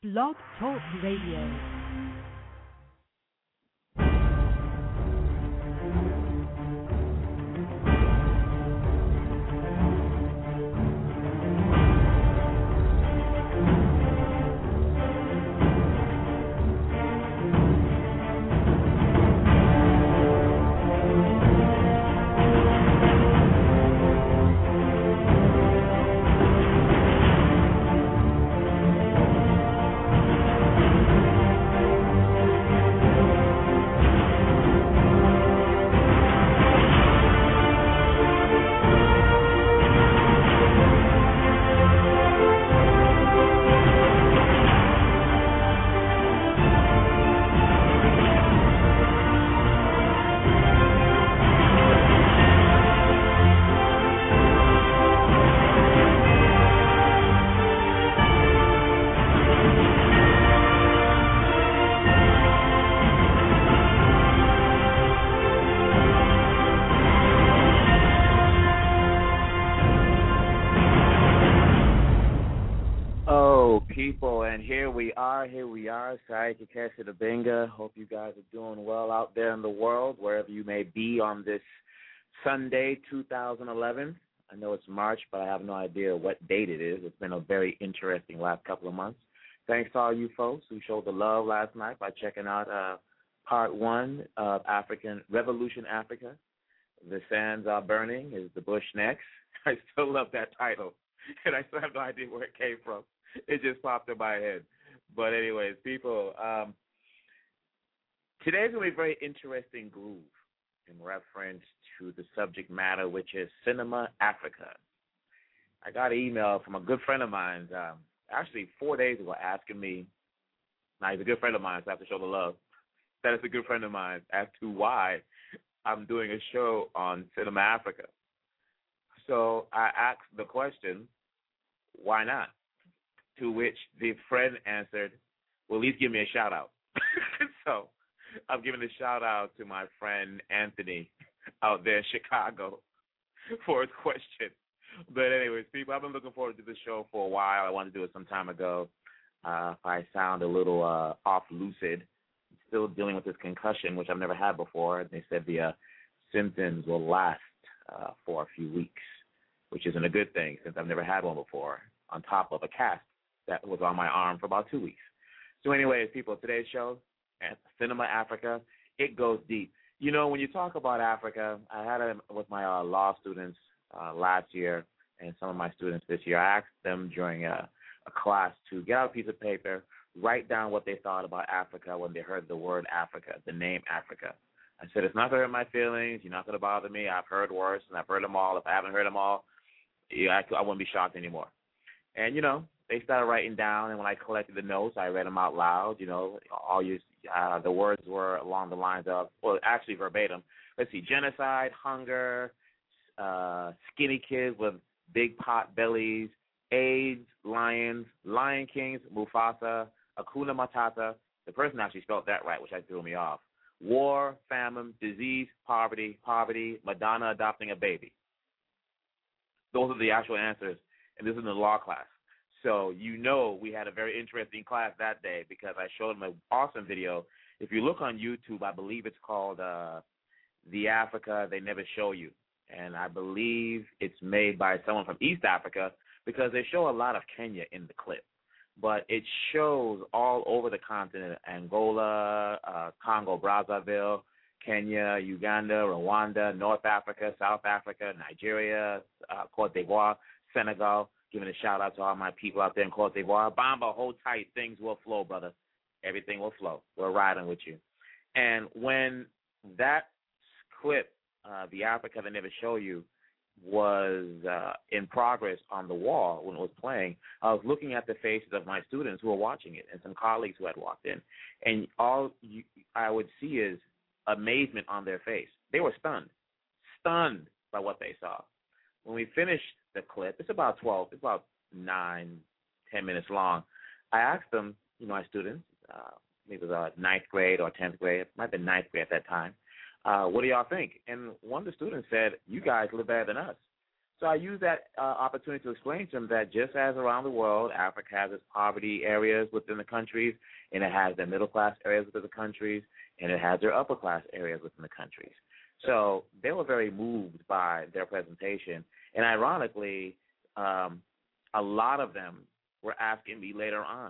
Blog Talk Radio. Here we are, Saiki Kesha Hope you guys are doing well out there in the world, wherever you may be on this Sunday, 2011. I know it's March, but I have no idea what date it is. It's been a very interesting last couple of months. Thanks to all you folks who showed the love last night by checking out part one of African Revolution Africa. The sands are burning. Is the bush next? I still love that title, and I still have no idea where it came from. It just popped in my head. But anyways, people, today's going to be a very interesting groove in reference to the subject matter, which is Cinema Africa. I got an email from a good friend of mine, actually 4 days ago, asking me, now he's a good friend of mine, so I have to show the love, that is a good friend of mine, as to why I'm doing a show on Cinema Africa. So I asked the question, why not? To which the friend answered, well, at least give me a shout-out. So I'm giving a shout-out to my friend Anthony out there in Chicago for his question. But anyways, people, I've been looking forward to this show for a while. I wanted to do it some time ago. If I sound a little off-lucid, I'm still dealing with this concussion, which I've never had before. They said the symptoms will last for a few weeks, which isn't a good thing since I've never had one before, on top of a cast that was on my arm for about 2 weeks. So anyways, people, today's show, Cinema Africa, it goes deep. You know, when you talk about Africa, I had it with my law students last year and some of my students this year. I asked them during a class to get out a piece of paper, write down what they thought about Africa when they heard the word Africa, the name Africa. I said, it's not going to hurt my feelings. You're not going to bother me. I've heard worse, and I've heard them all. If I haven't heard them all, I wouldn't be shocked anymore. And, you know, they started writing down, and when I collected the notes, I read them out loud. You know, the words were along the lines of, well, actually verbatim. Let's see, genocide, hunger, skinny kids with big pot bellies, AIDS, lions, Lion Kings, Mufasa, Hakuna Matata. The person actually spelled that right, which threw me off. War, famine, disease, poverty, Madonna adopting a baby. Those are the actual answers, and this is in the law class. So you know we had a very interesting class that day because I showed them an awesome video. If you look on YouTube, I believe it's called The Africa They Never Show You. And I believe it's made by someone from East Africa because they show a lot of Kenya in the clip. But it shows all over the continent, Angola, Congo, Brazzaville, Kenya, Uganda, Rwanda, North Africa, South Africa, Nigeria, Cote d'Ivoire, Senegal. Giving a shout-out to all my people out there in Cote d'Ivoire. Bamba, hold tight. Things will flow, brother. Everything will flow. We're riding with you. And when that clip, The Africa They Never Show You, was in progress on the wall when it was playing, I was looking at the faces of my students who were watching it and some colleagues who had walked in. And all I would see is amazement on their face. They were stunned by what they saw. When we finished the clip, it's about 9, 10 minutes long. I asked them, you know, my students, maybe it was 9th grade or 10th grade, it might have been 9th grade at that time, what do y'all think? And one of the students said, you guys live better than us. So I use that opportunity to explain to them that just as around the world, Africa has its poverty areas within the countries, and it has their middle-class areas within the countries, and it has their upper-class areas within the countries. So they were very moved by their presentation. And ironically, a lot of them were asking me later on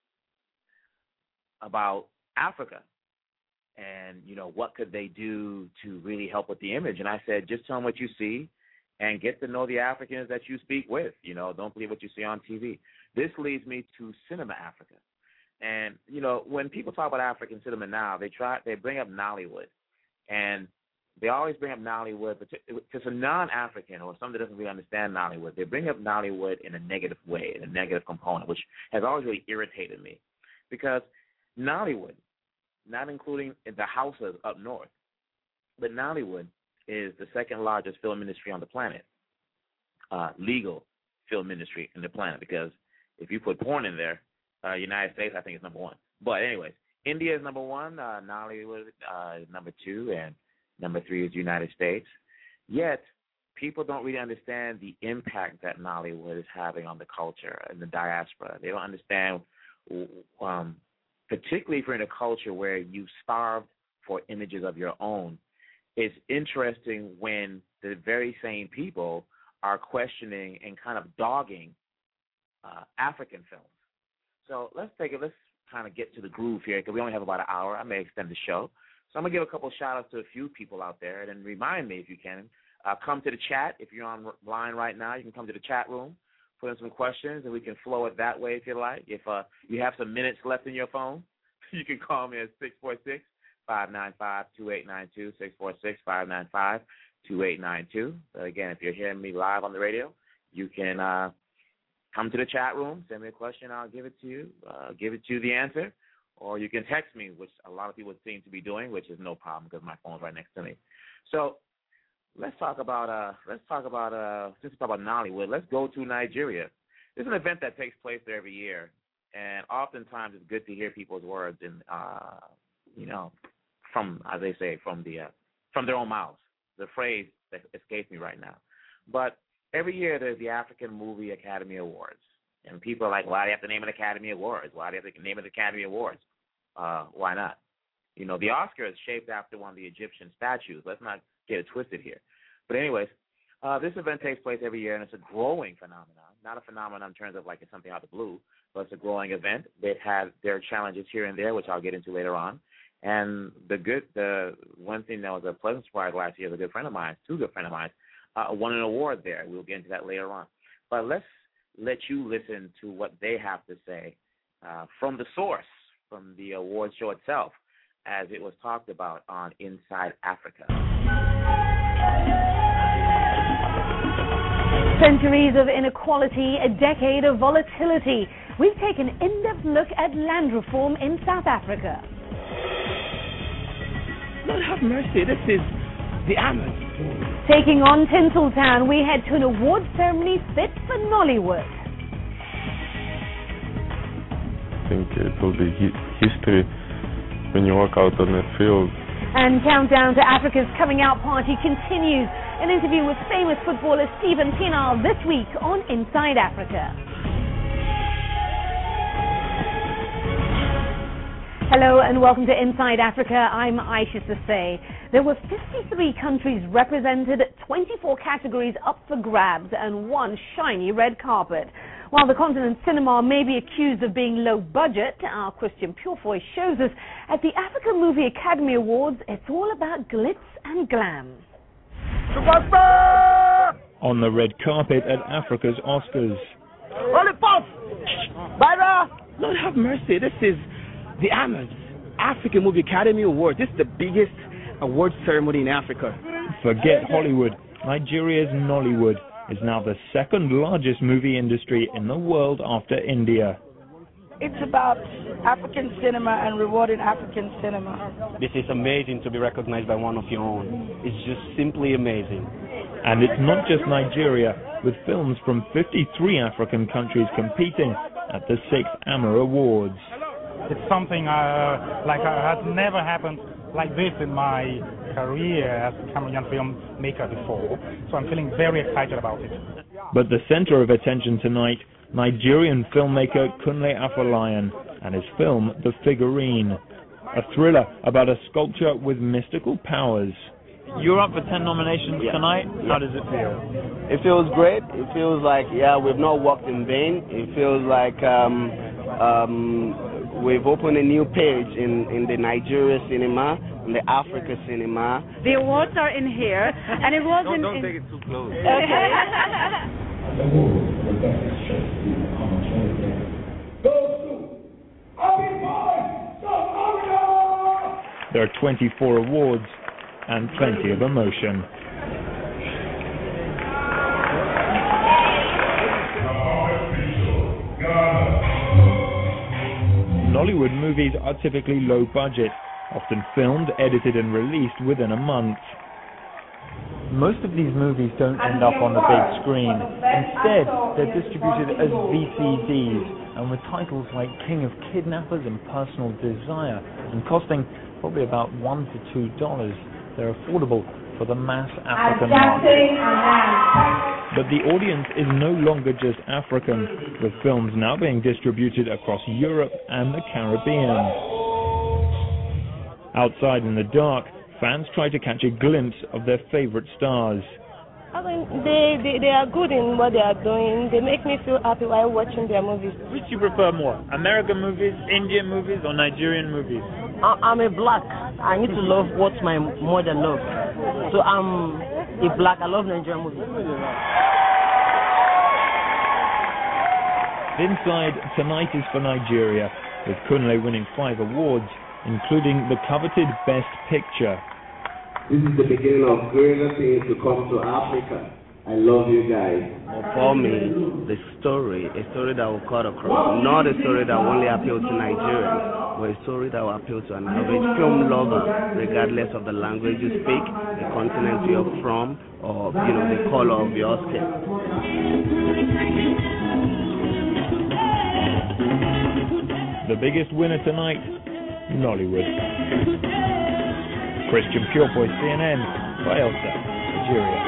about Africa and, what could they do to really help with the image. And I said, just tell them what you see and get to know the Africans that you speak with. Don't believe what you see on TV. This leads me to Cinema Africa. And, when people talk about African cinema now, they bring up Nollywood. And they always bring up Nollywood, but to a non-African or someone that doesn't really understand Nollywood, they bring up Nollywood in a negative way, in a negative component, which has always really irritated me. Because Nollywood, not including the houses up north, but Nollywood is the second largest film industry on the planet, legal film industry on the planet, because if you put porn in there, United States, I think, is number one. But anyways, India is number one, Nollywood is number two, and number three is the United States. Yet, people don't really understand the impact that Nollywood is having on the culture and the diaspora. They don't understand, particularly if you're in a culture where you starved for images of your own. It's interesting when the very same people are questioning and kind of dogging African films. So let's kind of get to the groove here, because we only have about an hour. I may extend the show. So I'm going to give a couple of shout-outs to a few people out there, and then remind me, if you can, come to the chat. If you're online right now, you can come to the chat room, put in some questions, and we can flow it that way if you like. If you have some minutes left in your phone, you can call me at 646-595-2892, 646-595-2892. Again, if you're hearing me live on the radio, you can come to the chat room, send me a question, I'll give it to you, the answer. Or you can text me, which a lot of people seem to be doing, which is no problem because my phone's right next to me. So let's talk about since we talk about Nollywood, let's go to Nigeria. This is an event that takes place there every year, and oftentimes it's good to hear people's words and from, as they say, from their own mouths. The phrase that escapes me right now. But every year there's the African Movie Academy Awards. And people are like, why do you have to name it Academy Awards? Why do you have to name it Academy Awards? Why not? The Oscar is shaped after one of the Egyptian statues. Let's not get it twisted here. But anyways, this event takes place every year, and it's a growing phenomenon. Not a phenomenon in terms of like it's something out of the blue, but it's a growing event. They've had their challenges here and there, which I'll get into later on. And the one thing that was a pleasant surprise last year is two good friends of mine, won an award there. We'll get into that later on. But let's let you listen to what they have to say from the source, from the award show itself, as it was talked about on Inside Africa. Centuries of inequality, a decade of volatility. We've taken an in-depth look at land reform in South Africa. Lord have mercy, this is the Amazon. Taking on Tinseltown, we head to an award ceremony fit for Nollywood. I think it will be history when you walk out on the field. And Countdown to Africa's Coming Out Party continues. An interview with famous footballer Steven Pienaar this week on Inside Africa. Hello and welcome to Inside Africa. I'm Aisha Sasay. There were 53 countries represented, 24 categories up for grabs, and one shiny red carpet. While the continent's cinema may be accused of being low budget, our Christian Purefoy shows us at the African Movie Academy Awards, it's all about glitz and glam. On the red carpet at Africa's Oscars. Lord have mercy, this is the African Movie Academy Awards. This is the biggest award ceremony in Africa. Forget Hollywood. Nigeria's Nollywood is now the second largest movie industry in the world after India. It's about African cinema and rewarding African cinema. This is amazing to be recognized by one of your own. It's just simply amazing. And it's not just Nigeria, with films from 53 African countries competing at the 6th AMA Awards. It's something has never happened like this in my career as a Cameroonian filmmaker before, so I'm feeling very excited about it. But the center of attention tonight, Nigerian filmmaker Kunle Afolayan and his film The Figurine, a thriller about a sculpture with mystical powers. You're up for 10 nominations tonight. How does it feel? It feels great. It feels like, we've not worked in vain. It feels like we've opened a new page in the Nigeria cinema, in the Africa cinema. The awards are in here, and it was Don't take it too close. Okay. There are 24 awards and plenty of emotion. Nollywood movies are typically low budget, often filmed, edited and released within a month. Most of these movies don't end up on the big screen. Instead, they're distributed as VCDs, and with titles like King of Kidnappers and Personal Desire, and costing probably about $1 to $2, they're affordable for the mass African market. But the audience is no longer just African, with films now being distributed across Europe and the Caribbean. Outside in the dark, fans try to catch a glimpse of their favorite stars. I mean, they are good in what they are doing. They make me feel happy while watching their movies. Which do you prefer more, American movies, Indian movies, or Nigerian movies? I'm a black. I need to love what my mother loves. So I'm a black. I love Nigerian movies. Inside Tonight is for Nigeria, with Kunle winning 5 awards, including the coveted Best Picture. This is the beginning of greater things to come to Africa. I love you guys. For me, the story, a story that will cut across, not a story that will only appeal to Nigerians, but a story that will appeal to an average film lover, regardless of the language you speak, the continent you're from, or the color of your skin. The biggest winner tonight, Nollywood. Christian Purepoy, CNN, Bielsa, Nigeria.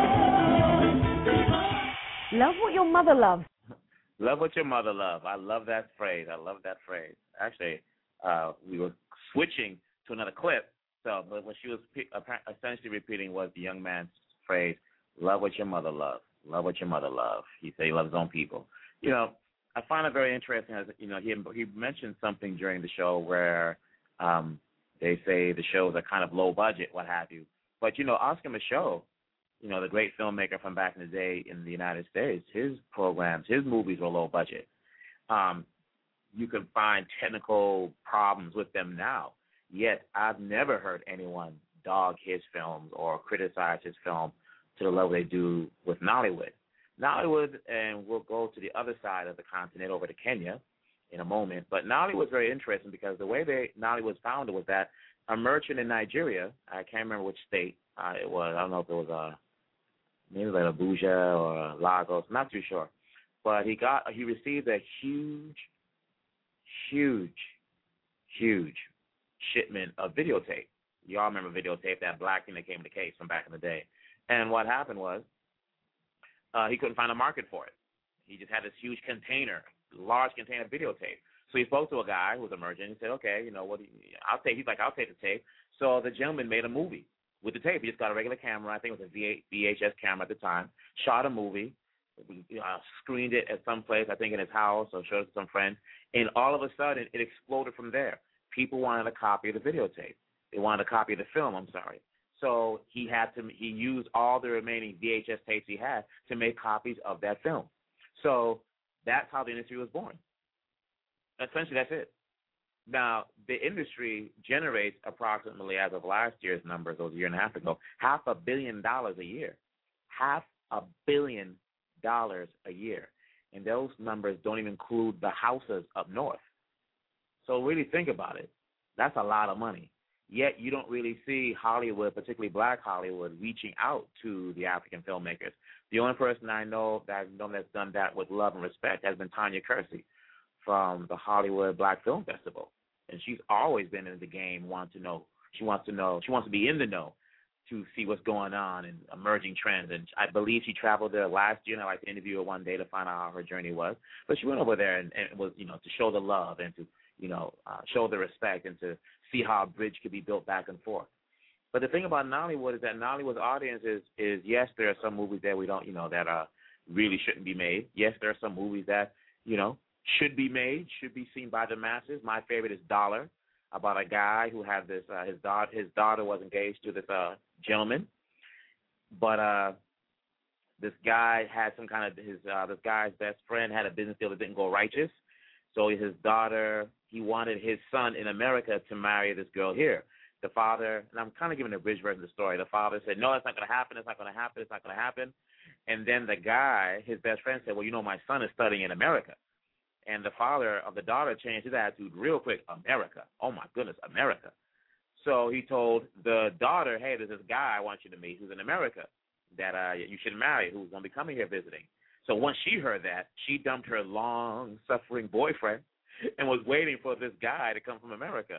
Love what your mother loves. Love what your mother loves. I love that phrase. Actually, we were switching to another clip, but what she was essentially repeating was the young man's phrase, love what your mother loves. Love what your mother loves. He said he loves his own people. I find it very interesting, as he mentioned something during the show where they say the shows are kind of low budget, what have you. But, Oscar Micheaux, the great filmmaker from back in the day in the United States, his programs, his movies were low budget. You can find technical problems with them now, yet I've never heard anyone dog his films or criticize his film to the level they do with Nollywood. Nollywood, and we'll go to the other side of the continent over to Kenya in a moment, but Nollywood's very interesting because the way Nollywood was founded was that a merchant in Nigeria, I can't remember which state it was, I don't know if it was maybe like Abuja or Lagos, not too sure, but he received a huge shipment of videotape. You all remember videotape, that black thing that came in the case from back in the day. And what happened was he couldn't find a market for it. He just had this huge container, large container of videotape. So he spoke to a guy who was a merchant and said, okay, I'll take the tape. So the gentleman made a movie with the tape. He just got a regular camera. I think it was a VHS camera at the time. Shot a movie, screened it at some place, I think in his house, or showed it to some friends. And all of a sudden, it exploded from there. People wanted a copy of the videotape. They wanted a copy of the film, So he used all the remaining VHS tapes he had to make copies of that film. So that's how the industry was born. Essentially, that's it. Now, the industry generates approximately, as of last year's numbers, or a year and a half ago, $500 million a year. $500 million a year. And those numbers don't even include the houses up north. So really think about it. That's a lot of money. Yet you don't really see Hollywood, particularly black Hollywood, reaching out to the African filmmakers. The only person I know that's done that with love and respect has been Tanya Kersey from the Hollywood Black Film Festival. And she's always been in the game, wanting to know. She wants to know. She wants to be in the know to see what's going on and emerging trends. And I believe she traveled there last year, and I'd like to interview her one day to find out how her journey was. But she went over there and was, to show the love and to, show the respect and to see how a bridge could be built back and forth. But the thing about Nollywood is that Nollywood's audience is yes, there are some movies that we don't, that really shouldn't be made. Yes, there are some movies that, should be made, should be seen by the masses. My favorite is Dollar, about a guy who had this, his daughter was engaged to this gentleman, but this guy had some kind of, this guy's best friend had a business deal that didn't go righteous, so his daughter, he wanted his son in America to marry this girl here. The father, and I'm kind of giving a bridge version of the story, the father said, no, it's not going to happen, it's not going to happen, it's not going to happen. And then the guy, his best friend, said, well, my son is studying in America. And the father of the daughter changed his attitude real quick. America. Oh, my goodness, America. So he told the daughter, hey, there's this guy I want you to meet who's in America that you should marry, who's going to be coming here visiting. So once she heard that, she dumped her long-suffering boyfriend and was waiting for this guy to come from America.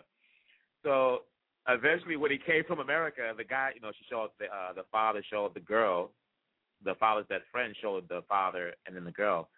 So eventually when he came from America, the guy, she showed the father showed the girl, the father's best friend showed the father and then the girl,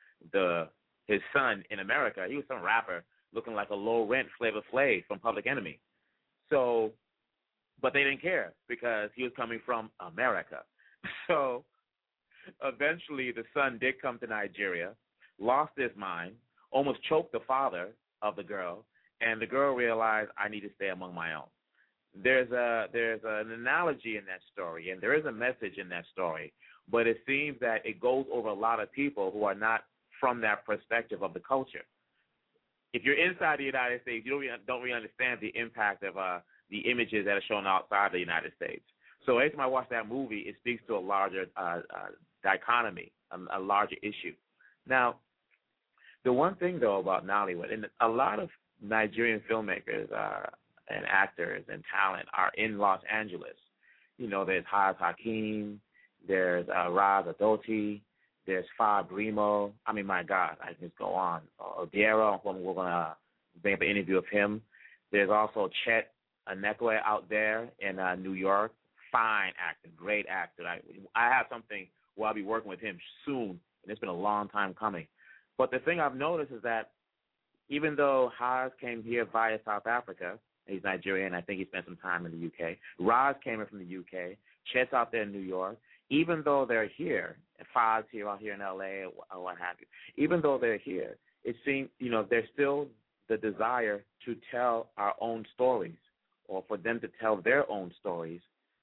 his son in America. He was some rapper looking like a low-rent Flavor Flav from Public Enemy. So, but they didn't care because he was coming from America. So eventually the son did come to Nigeria, lost his mind, almost choked the father of the girl, and the girl realized, I need to stay among my own. There's an analogy in that story, and there is a message in that story, but it seems that it goes over a lot of people who are not from that perspective of the culture. If you're inside the United States, you don't really understand the impact of the images that are shown outside the United States. So every time I watch that movie, it speaks to a larger dichotomy, a larger issue. Now, the one thing, though, about Nollywood, and a lot of Nigerian filmmakers and actors and talent are in Los Angeles. There's Haz Hakeem, there's Raz Adoti, there's Fab Remo. I mean, my God, I can just go on. Odiero, we're going to bring up an interview of him. There's also Chet Anekwe out there in New York. Fine actor, great actor. I have something where I'll be working with him soon, and it's been a long time coming. But the thing I've noticed is that even though Haz came here via South Africa, he's Nigerian, I think he spent some time in the UK. Raz came in from the UK. Chet's out there in New York. Even though they're here, Faz here out here in LA or what have you, even though they're here, it seems, there's still the desire to tell our own stories or for them to tell their own stories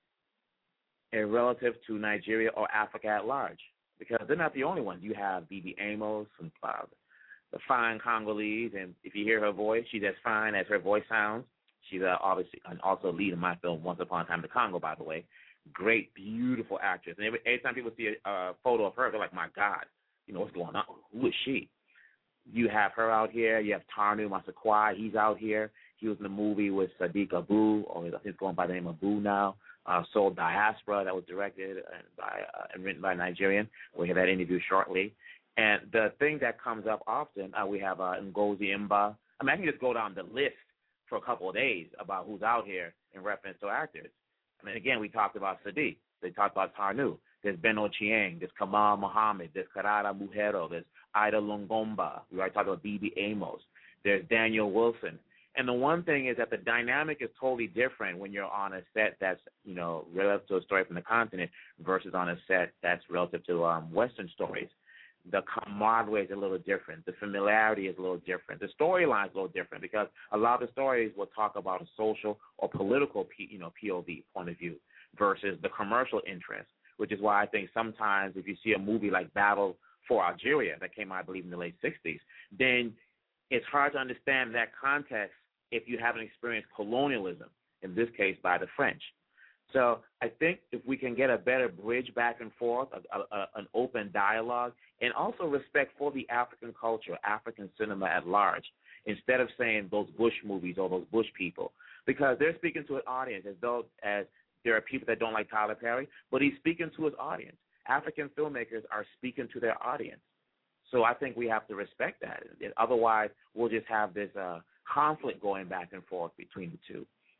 in relative to Nigeria or Africa at large, because they're not the only ones. You have Bibi Amos and the fine Congolese, and if you hear her voice, she's as fine as her voice sounds. She's obviously also lead in my film, Once Upon a Time in the Congo, by the way. Great, beautiful actress. And every time people see a photo of her, they're like, my God, what's going on? Who is she? You have her out here. You have Tarnu Masakwai. He's out here. He was in the movie with Sadiq Abu, or I think he's going by the name Abu now. Soul Diaspora, that was directed and written by a Nigerian. We'll hear that interview shortly. And the thing that comes up often, we have Ngozi Mba. I mean, I can just go down the list for a couple of days about who's out here in reference to actors. I mean, again, we talked about Sadiq. They talked about Tarnu. There's Beno Chieng. There's Kamal Muhammad. There's Karara Muhero. There's Ida Longomba. We already talked about Bibi Amos. There's Daniel Wilson. And the one thing is that the dynamic is totally different when you're on a set that's, relative to a story from the continent versus on a set that's relative to Western stories. The camaraderie is a little different. The familiarity is a little different. The storyline is a little different because a lot of the stories will talk about a social or political, POV point of view versus the commercial interest, which is why I think sometimes if you see a movie like Battle for Algeria that came out, I believe, in the late 60s, then it's hard to understand that context if you haven't experienced colonialism, in this case by the French. So I think if we can get a better bridge back and forth, an open dialogue, and also respect for the African culture, African cinema at large, instead of saying those Bush movies or those Bush people, because they're speaking to an audience as there are people that don't like Tyler Perry, but he's speaking to his audience. African filmmakers are speaking to their audience. So I think we have to respect that. Otherwise, we'll just have this conflict going back and forth between the two.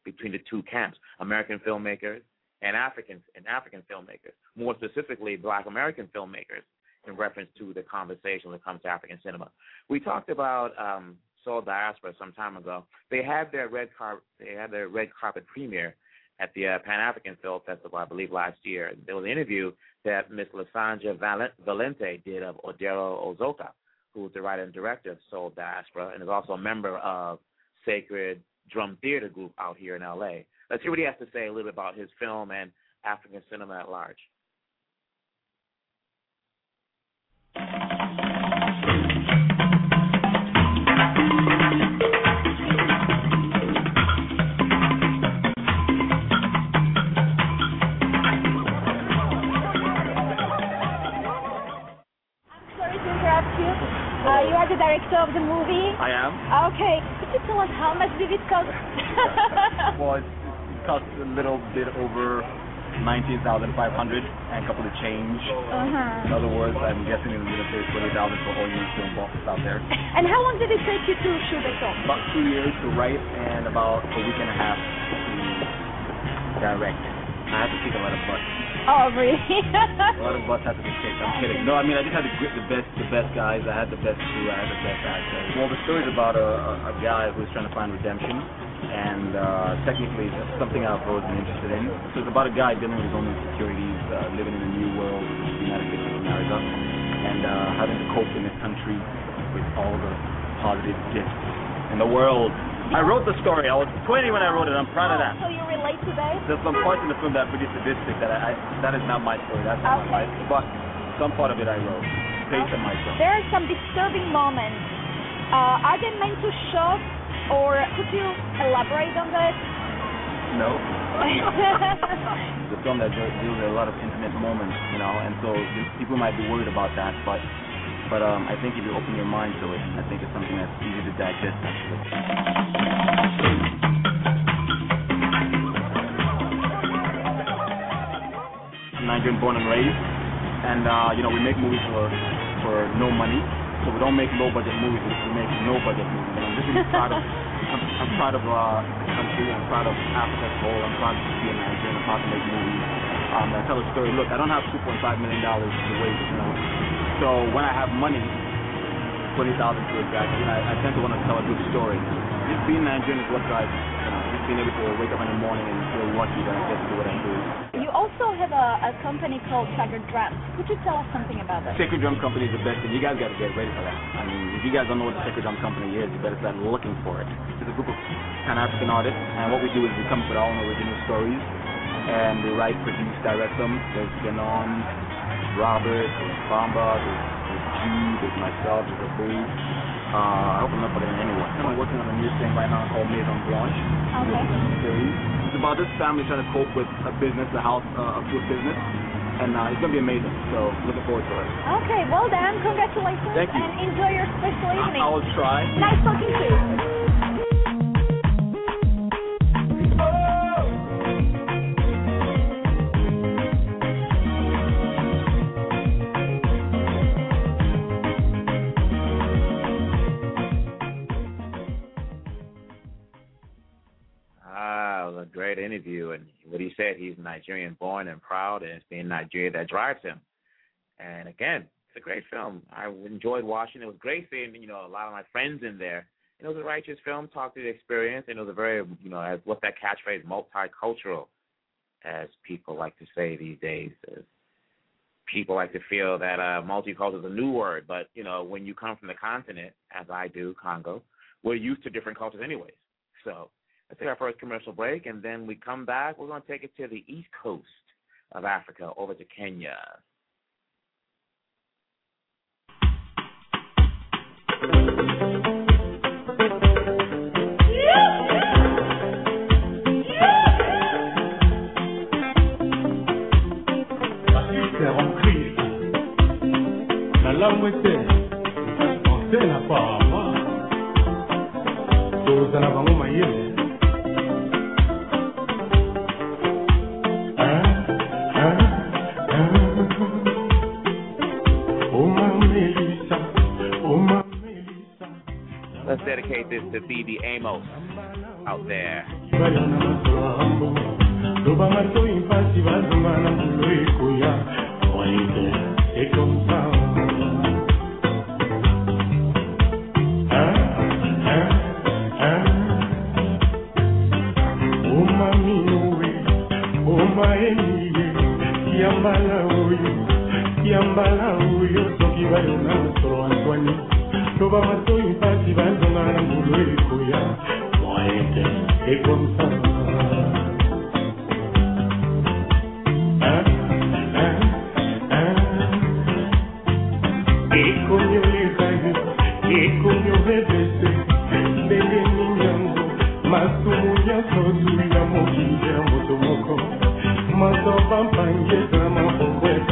between the two camps, American filmmakers and African filmmakers, more specifically Black American filmmakers, in reference to the conversation when it comes to African cinema. We talked about Soul Diaspora some time ago. They had their red carpet premiere at the Pan-African Film Festival, I believe, last year. There was an interview that Ms. Lasanja Valente did of Odero Ozoka, who is the writer and director of Soul Diaspora and is also a member of Sacred Drum Theater Group out here in L.A. Let's hear what he has to say a little bit about his film and African cinema at large. You are the director of the movie? I am. Okay. Could you tell us how much did it cost? Well, it cost a little bit over $19,500 and a couple of change. In other words, I'm guessing it's going to pay $20,000 for all you film bosses out there. And how long did it take you to shoot the film? About 2 years to write and about a week and a half to direct. I had to kick a lot of butt. Oh, really? A lot of butts had to be kicked. I'm kidding. No, I mean, I just had to grip the best guys. I had the best crew. I had the best actors. Well, the story is about a guy who's trying to find redemption, and technically it's something I've always been interested in. So it's about a guy dealing with his own insecurities, living in a new world, the United States of America, and having to cope in this country with all the positive gifts in the world. I wrote the story. I was 20 when I wrote it. I'm proud of that. So you relate to that? There's some parts in the film that are pretty sadistic that that is not my story. That's not my life. But some part of it I wrote based on myself. There are some disturbing moments. Are they meant to shock, or could you elaborate on that? No. The film that deals with a lot of intimate moments, you know, and so people might be worried about that, but I think if you open your mind to it, I think it's something that's easy to digest, actually. I'm Nigerian born and raised, and we make movies for no money, so we don't make low-budget movies, we make no-budget movies. And I'm just really proud of, I'm proud of the country, I'm proud of Africa as a whole, I'm proud to be a Nigerian, I'm proud to make movies. I tell a story. Look, I don't have $2.5 million to waste, you know. So when I have money, 20,000 to exactly, I tend to want to tell a good story. Just being Nigerian is what drives me. You know, just being able to wake up in the morning and feel lucky that I get to do what I do. You also have a company called Sacred Drum. Could you tell us something about that? Sacred Drum Company is the best thing. You guys got to get ready for that. I mean, if you guys don't know what the Sacred Drum Company is, you better start looking for it. It's a group of Pan-African artists, and what we do is we come up with our own original stories, and we write, produce, direct them. There's Ganon, Robert, there's Bamba, there's Jude, there's myself, there's Abu. I hope I'm not forgetting anyone. I'm working on a new thing right now called Maison Blanche. Okay. It's about this family trying to cope with a business, a food business, and it's going to be amazing. So looking forward to it. Okay, well done. Congratulations. Thank you. And enjoy your special evening. I will try. Nice talking to you. Great interview, and what he said, he's Nigerian born and proud, and it's being Nigeria that drives him. And again, it's a great film. I enjoyed watching it. It was great seeing, a lot of my friends in there. It was a righteous film, talked to the experience, and it was a very, as what's that catchphrase, multicultural, as people like to say these days. People like to feel that multicultural is a new word, but, when you come from the continent, as I do, Congo, we're used to different cultures anyways. So let's take our first commercial break, and then we come back. We're going to take it to the east coast of Africa, over to Kenya. Let's dedicate dedicate this to Phoebe Amos out there. Yambala uyo soki bayo na soro Antoine Toba mato impati bazonga na mbulo ekoya Moete et comme ça Ekonyo lekayo Ekonyo bebese Bebe minyango Masumu nyaso zuri na mokinde ya moto moko Maso pampanje drama pokweta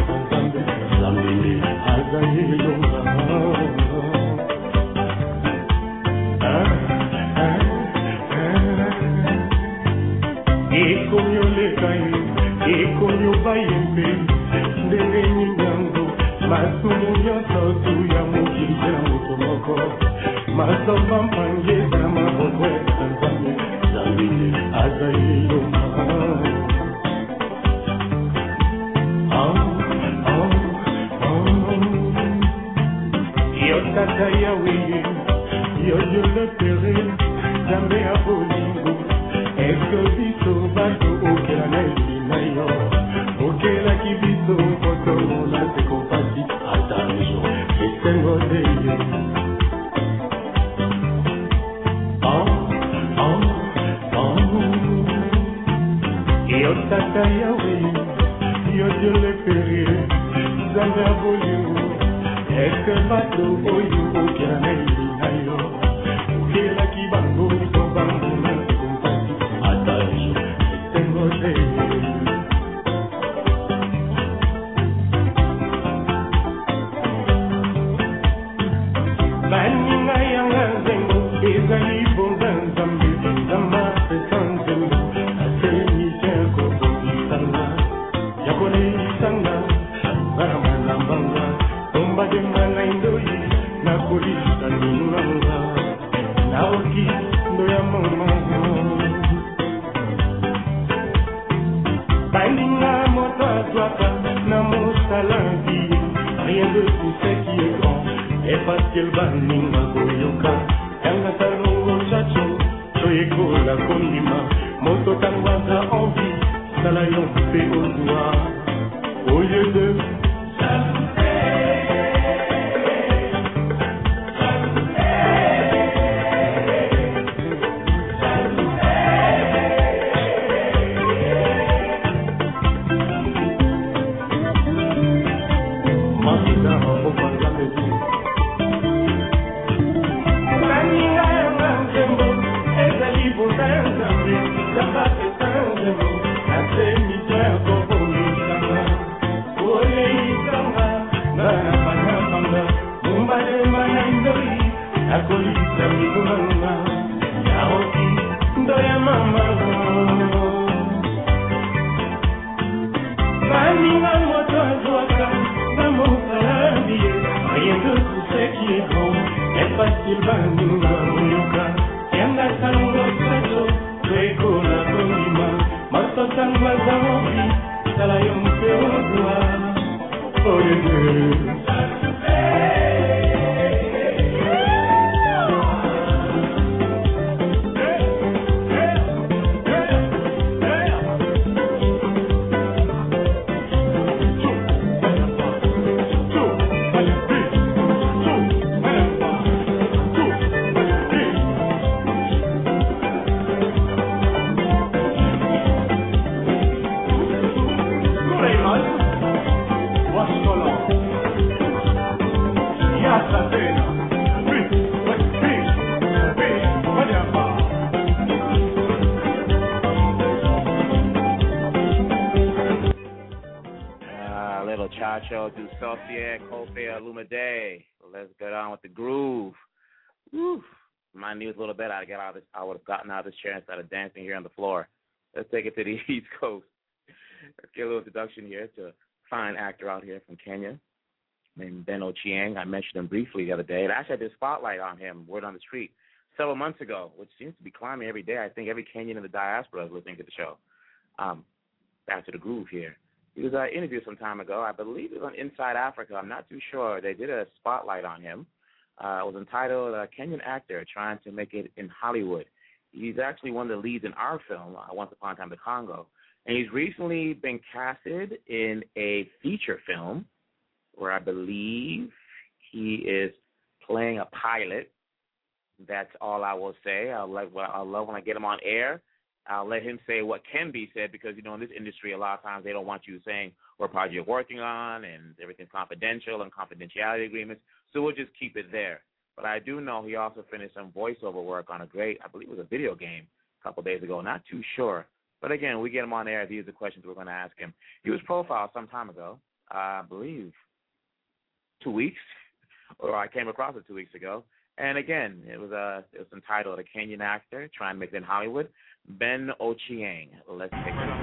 Let's get on with the groove. Woo. My knees a little bit. I would have gotten out of this chair instead of dancing here on the floor. Let's take it to the East Coast. Let's get a little introduction here to a fine actor out here from Kenya named Ben Ochieng. I mentioned him briefly the other day. And actually, I did a spotlight on him, word on the street. several months ago, which seems to be climbing every day. I think every Kenyan in the diaspora is listening to the show. Back to the groove here. He was interviewed some time ago. I believe it was on Inside Africa. I'm not too sure. They did a spotlight on him. It was entitled Kenyan Actor Trying to Make It in Hollywood. He's actually one of the leads in our film, Once Upon a Time in the Congo. And he's recently been casted in a feature film where I believe he is playing a pilot. That's all I will say. I love when I get him on air. I'll let him say what can be said because, in this industry, a lot of times they don't want you saying what project you're working on and everything's confidential and confidentiality agreements. So we'll just keep it there. But I do know he also finished some voiceover work on I believe it was a video game a couple of days ago. Not too sure. But again, we get him on air. These are the questions we're going to ask him. He was profiled some time ago, I believe 2 weeks, or I came across it 2 weeks ago. And again, it was entitled A Kenyan Actor Trying to Make It in Hollywood, Ben Ochieng. Let's take a look.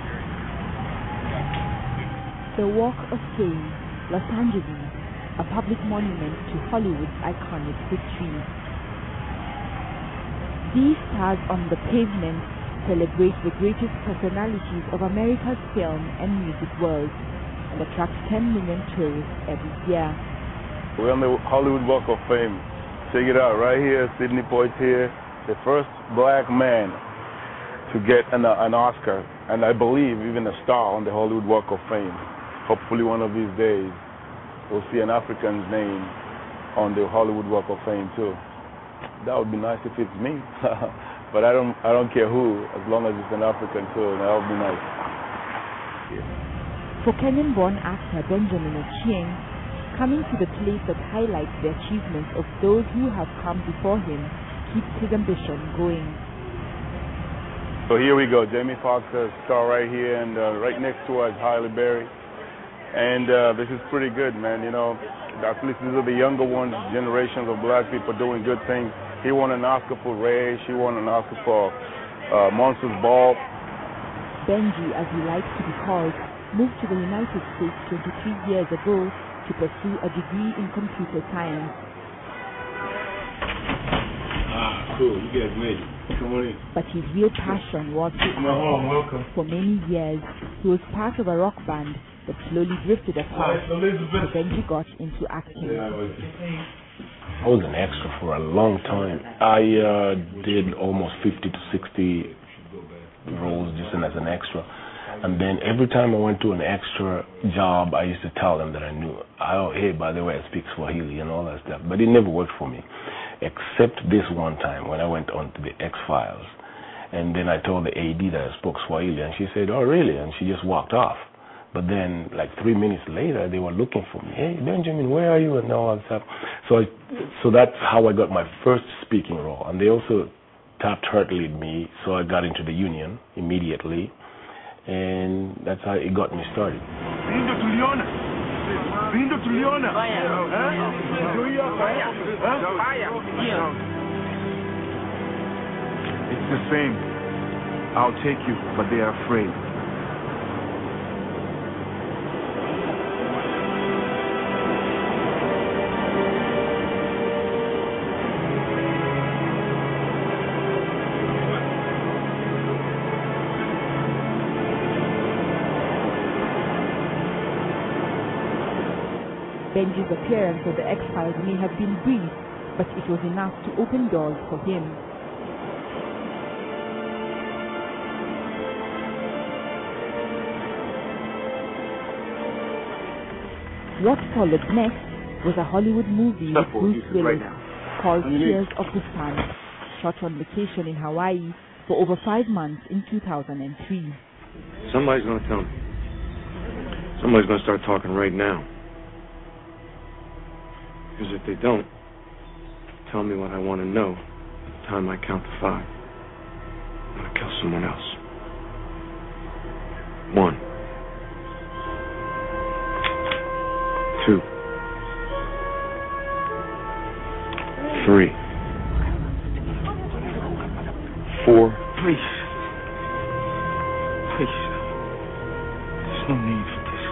The Walk of Fame, Los Angeles, a public monument to Hollywood's iconic history. These stars on the pavement celebrate the greatest personalities of America's film and music world and attract 10 million tourists every year. We're on the Hollywood Walk of Fame. Check it out, right here, Sidney Poitier, the first black man to get an Oscar, and I believe even a star on the Hollywood Walk of Fame. Hopefully one of these days we'll see an African's name on the Hollywood Walk of Fame too. That would be nice if it's me, but I don't care who, as long as it's an African too, that would be nice. Yeah. For Kenyan-born actor Benjamin Ochieng, coming to the place that highlights the achievements of those who have come before him keeps his ambition going. So here we go, Jamie Foxx's star right here, and right next to us, Halle Berry. And this is pretty good, man. At least these are the younger ones, generations of black people doing good things. He won an Oscar for Ray. She won an Oscar for Monsters Ball. Benji, as he likes to be called, moved to the United States 23 years ago to pursue a degree in computer science. Cool. You guys made it. Come on in. But his real passion was to welcome. For many years, he was part of a rock band that slowly drifted apart, so Benji got into acting. I was an extra for a long time. I did almost 50 to 60 roles just as an extra. And then every time I went to an extra job, I used to tell them that I knew, hey, by the way, I speak Swahili and all that stuff. But it never worked for me, except this one time when I went on to the X-Files. And then I told the AD that I spoke Swahili, and she said, oh, really? And she just walked off. But then, like 3 minutes later, they were looking for me. Hey, Benjamin, where are you? And all that stuff. So that's how I got my first speaking role. And they also tapped Hurtley me, so I got into the union immediately. And that's how it got me started. It's the same. I'll take you, but they are afraid. Benji's appearance on the X-Files may have been brief, but it was enough to open doors for him. What followed next was a Hollywood movie with Bruce Willis called Tears of the Sun, shot on location in Hawaii for over 5 months in 2003. Somebody's going to tell me. Somebody's going to start talking right now. Because if they don't, tell me what I want to know at the time I count to 5. I'm going to kill someone else. 1, 2, 3, 4. Please. Please. There's no need for this.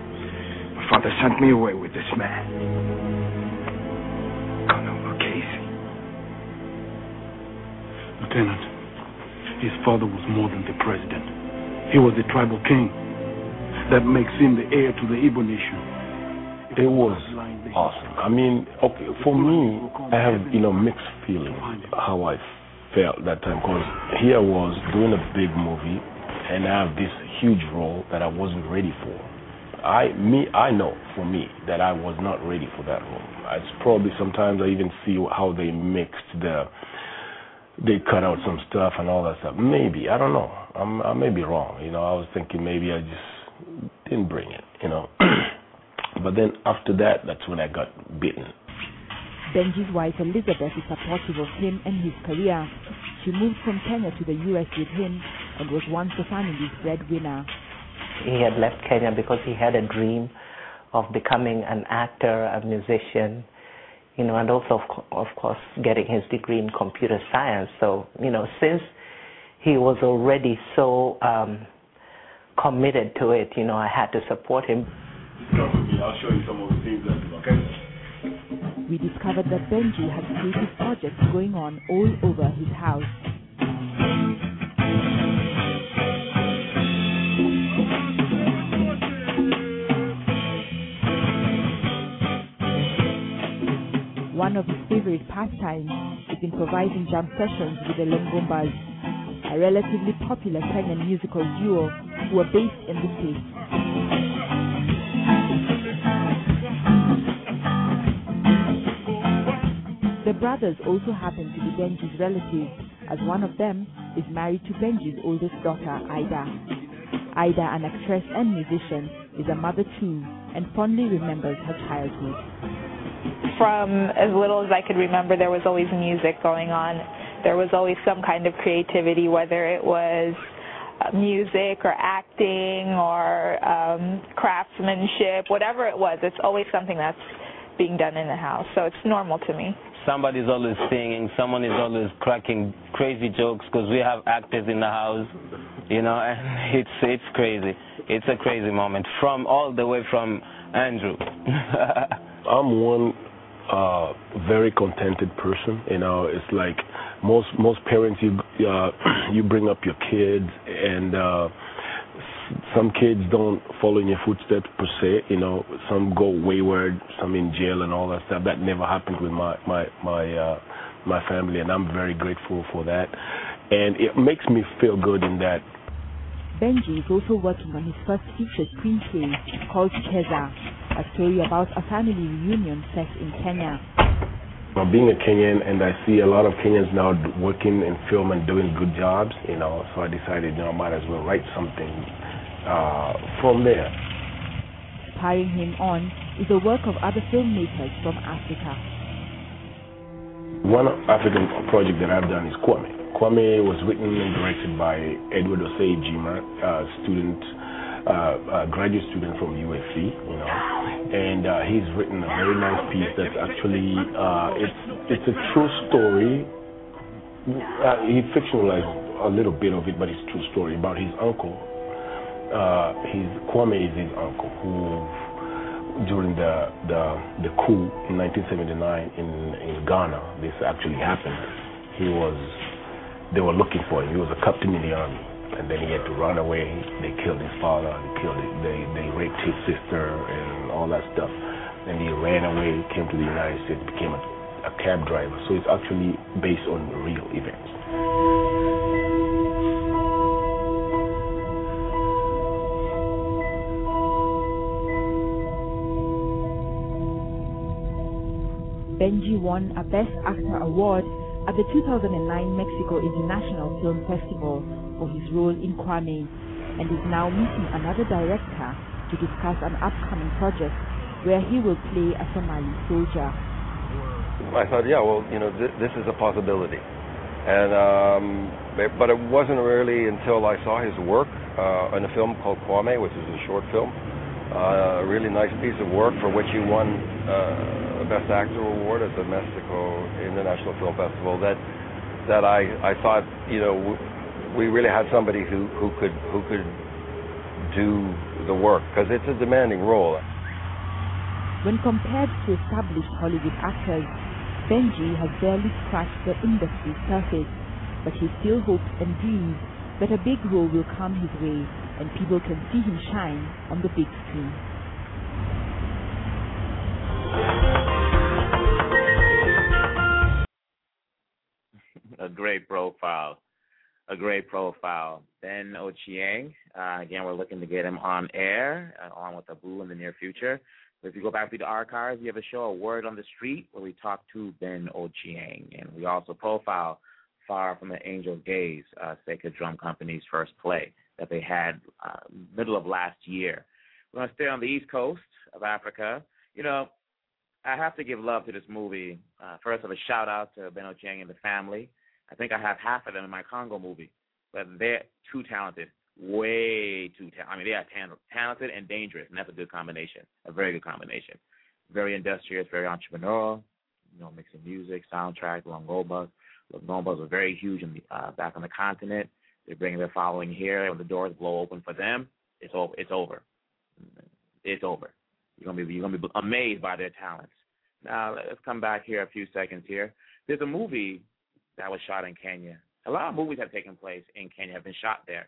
My father sent me away with this man. Colonel Casey. Lieutenant, his father was more than the president. He was the tribal king. That makes him the heir to the Igbo nation. It was awesome. I mean, okay, for me, I have, mixed feelings how I felt that time, because here I was doing a big movie and I have this huge role that I wasn't ready for. I know for me that I was not ready for that role. It's probably sometimes I even see how they mixed they cut out some stuff and all that stuff. Maybe, I don't know. I may be wrong. I was thinking maybe I just didn't bring it, But then after that, that's when I got bitten. Benji's wife Elizabeth is supportive of him and his career. She moved from Kenya to the U.S. with him and was once the family's breadwinner. He had left Kenya because he had a dream of becoming an actor, a musician, and also, of course, getting his degree in computer science. So, since he was already so committed to it, I had to support him. I'll show you some of the things that do, okay? We discovered that Benji had creative projects going on all over his house. One of his favorite pastimes is improvising jam sessions with the Longombas, a relatively popular Kenyan musical duo who are based in the States. The brothers also happen to be Benji's relatives, as one of them is married to Benji's oldest daughter, Ida. Ida, an actress and musician, is a mother too and fondly remembers her childhood. From as little as I could remember, there was always music going on. There was always some kind of creativity, whether it was music or acting or craftsmanship, whatever it was. It's always something that's being done in the house, so it's normal to me. Somebody's always singing, someone is always cracking crazy jokes because we have actors in the house, and it's crazy. It's a crazy moment, all the way from Andrew. I'm one very contented person. It's like most parents, you bring up your kids, and some kids don't follow in your footsteps per se. Some go wayward, some in jail and all that stuff. That never happened with my family, and I'm very grateful for that. And it makes me feel good in that. Benji is also working on his first feature screenplay called Cheza, a story about a family reunion set in Kenya. Being a Kenyan, and I see a lot of Kenyans now working in film and doing good jobs, so I decided, I might as well write something from there. Spurring him on is the work of other filmmakers from Africa. One African project that I've done is Kwame. Kwame was written and directed by Edward Osei Jima, a graduate student from USC, and he's written a very nice piece that's actually, it's a true story. He fictionalized a little bit of it, but it's a true story about his uncle. Kwame is his uncle, who during the coup in 1979 in Ghana, this actually happened. They were looking for him. He was a captain in the army. And then he had to run away. They killed his father. They raped his sister and all that stuff. And he ran away, came to the United States, became a cab driver. So it's actually based on real events. Benji won a Best Actor award at the 2009 Mexico International Film Festival for his role in Kwame, and is now meeting another director to discuss an upcoming project where he will play a Somali soldier. I thought, this is a possibility. And but it wasn't really until I saw his work in a film called Kwame, which is a short film, a really nice piece of work for which he won a Best Actor award at the Mexico International Film Festival, that I thought, we really had somebody who could do the work, because it's a demanding role. When compared to established Hollywood actors, Benji has barely scratched the industry's surface. but he still hopes and dreams that a big role will come his way and people can see him shine on the big screen. A great profile. Ben Ochieng. Again, we're looking to get him on air, along with Abu in the near future. But if you go back through the archives, you have a show, A Word on the Street, where we talk to Ben Ochieng. And we also profile Far from the Angel Gaze, Sacred Drum Company's first play that they had middle of last year. We're going to stay on the East Coast of Africa. You know, I have to give love to this movie. First, a shout-out to Ben Ochieng and the family. I think I have half of them in my Congo movie. But they're too talented, way too talented. I mean, they are talented and dangerous, and that's a good combination, a very good combination. Very industrious, very entrepreneurial, you know, mixing music, soundtrack, Longobas. Longobas were very huge back on the continent. They're bringing their following here. When the doors blow open for them, it's over. It's over. It's over. You're gonna be amazed by their talents. Now let's come back here a few seconds here. There's a movie that was shot in Kenya. A lot of movies have taken place in Kenya, have been shot there.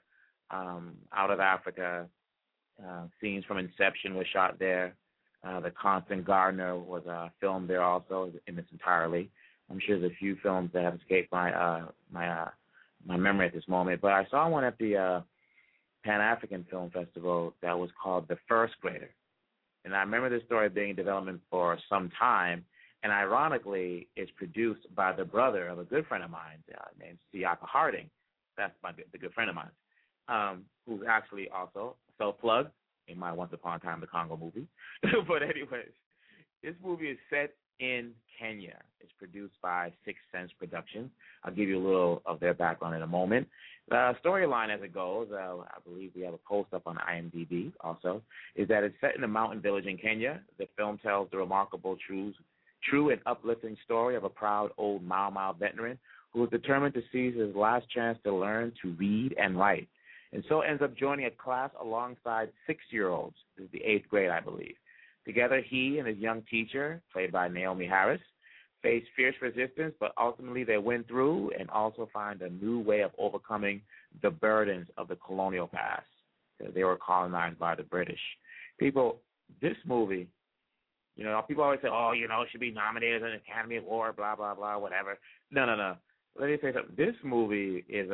Out of Africa, scenes from Inception was shot there. The Constant Gardener was filmed there also in its entirety. I'm sure there's a few films that have escaped my memory at this moment, but I saw one at the Pan-African Film Festival that was called The First Grader. And I remember this story being in development for some time, and ironically, it's produced by the brother of a good friend of mine named Siaka Harding. That's the good friend of mine, who's actually also self-plugged in my Once Upon a Time in the Congo movie. But anyways, this movie is set in Kenya. It's produced by Sixth Sense Productions. I'll give you a little of their background in a moment. The storyline as it goes, I believe we have a post up on IMDb also, is that it's set in a mountain village in Kenya. The film tells the remarkable true and uplifting story of a proud old Mau Mau veteran who is determined to seize his last chance to learn to read and write, and so ends up joining a class alongside 6-year-olds. This is the 8th grade, I believe. Together, he and his young teacher, played by Naomi Harris, face fierce resistance, but ultimately they win through and also find a new way of overcoming the burdens of the colonial past. They were colonized by the British. People, this movie, you know, people always say, oh, you know, it should be nominated as an Academy Award, blah, blah, blah, whatever. No. Let me say something. This movie is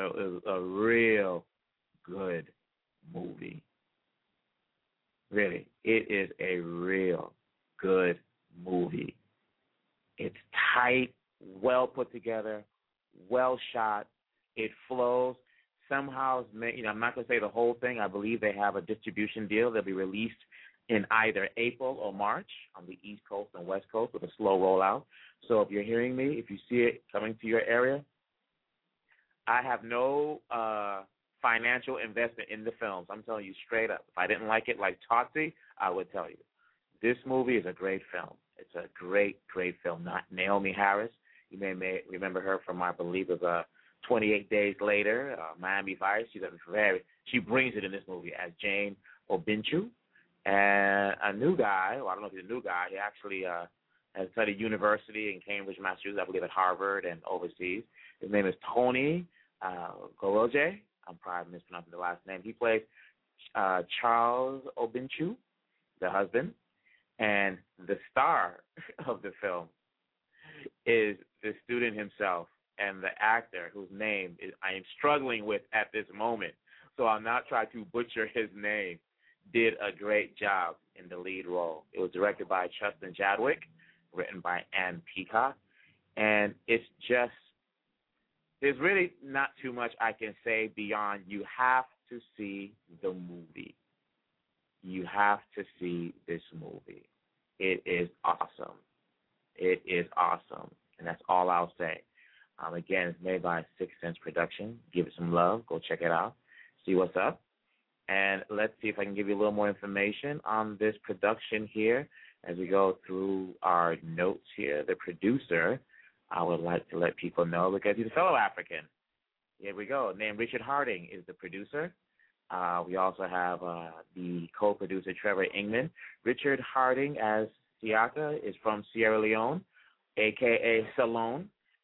a real good movie. Really, it is a real good movie. It's tight, well put together, well shot. It flows. Somehow, you know, I'm not going to say the whole thing. I believe they have a distribution deal. They'll be released in either April or March on the East Coast and West Coast with a slow rollout. So if you're hearing me, if you see it coming to your area, I have no financial investment in the films. I'm telling you straight up. If I didn't like it like Totsy, I would tell you. This movie is a great film. It's a great, great film. Not Naomi Harris. You may remember her from, I believe, it was 28 Days Later, Miami Vice. She brings it in this movie as Jane Obinchu. And a new guy, well, I don't know if he's a new guy. He actually has studied university in Cambridge, Massachusetts, I believe at Harvard and overseas. His name is Tony Goroje. I'm probably mispronouncing the last name. He plays Charles Obinchu, the husband. And the star of the film is the student himself and the actor whose name I am struggling with at this moment. So I'll not try to butcher his name. Did a great job in the lead role. It was directed by Justin Chadwick, written by Ann Peacock. And it's just, there's really not too much I can say beyond you have to see the movie. You have to see this movie. It is awesome. It is awesome. And that's all I'll say. Again, it's made by Sixth Sense Production. Give it some love. Go check it out. See what's up. And let's see if I can give you a little more information on this production here as we go through our notes here. The producer, I would like to let people know because he's a fellow African. Here we go. Named Richard Harding is the producer. We also have the co-producer, Trevor Ingman. Richard Harding, as Siaka, is from Sierra Leone, a.k.a. Salone,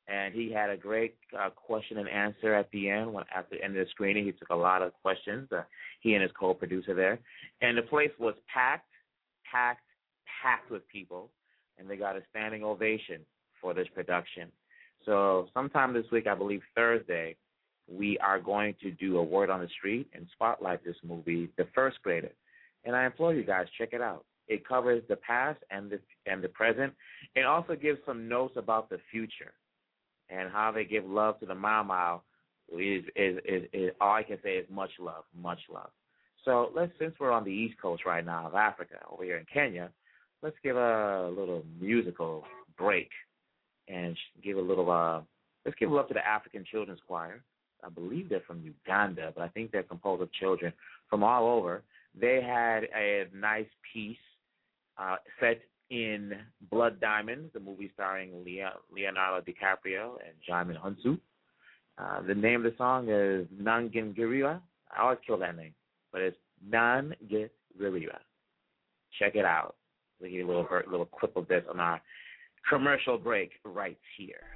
And he had a great question and answer at the end. At the end of the screening, he took a lot of questions. He and his co-producer there. And the place was packed with people. And they got a standing ovation for this production. So sometime this week, I believe Thursday, we are going to do a word on the street and spotlight this movie, The First Grader. And I implore you guys, check it out. It covers the past and the present. It also gives some notes about the future and how they give love to the Mau is all I can say is much love. So since we're on the East Coast right now of Africa, over here in Kenya, let's give a little musical break and give a little let's give love to the African Children's Choir. I believe they're from Uganda, but I think they're composed of children from all over. They had a nice piece set in Blood Diamonds, the movie starring Leonardo DiCaprio and Djimon Hounsou. The name of the song is Nangingiriwa. I always kill that name, but it's Nangingiriwa. Check it out. We'll get a little clip of this on our commercial break right here.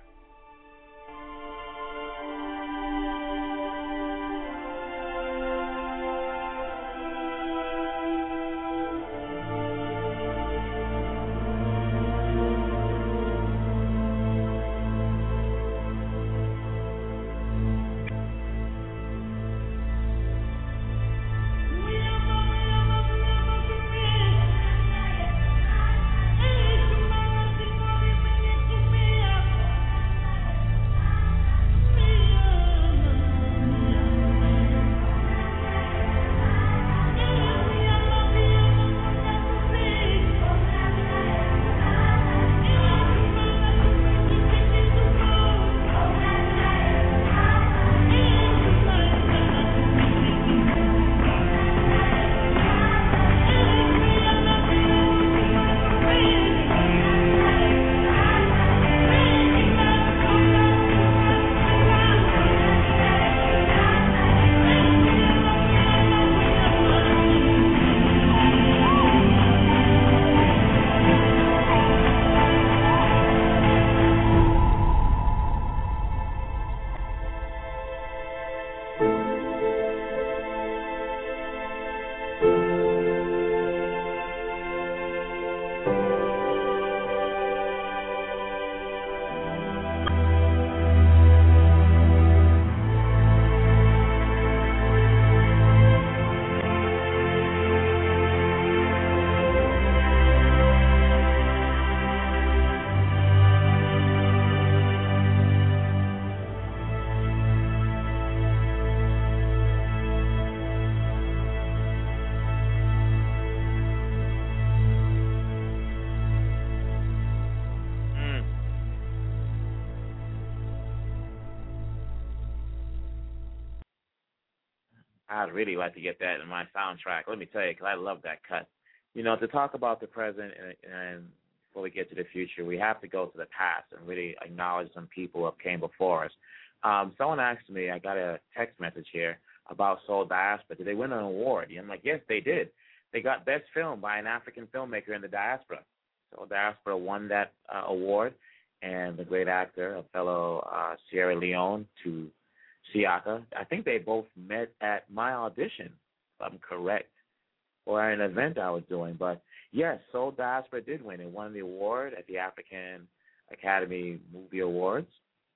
I'd really like to get that in my soundtrack. Let me tell you, because I love that cut. You know, to talk about the present and before we get to the future, we have to go to the past and really acknowledge some people who came before us. Someone asked me, I got a text message here about Soul Diaspora. Did they win an award? And I'm like, yes, they did. They got Best Film by an African filmmaker in the diaspora. Soul Diaspora won that award, and the great actor, a fellow Sierra Leone, to Siaka. I think they both met at my audition, if I'm correct, or at an event I was doing. But, yes, Soul Diaspora did win. It won the award at the African Academy Movie Awards.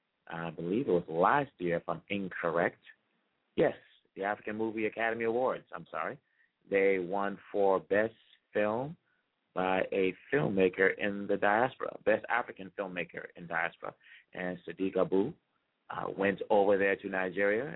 I believe it was last year, if I'm incorrect. Yes, the African Movie Academy Awards, I'm sorry. They won for Best Film by a filmmaker in the diaspora, Best African Filmmaker in Diaspora. And Sadiq Abu went over there to Nigeria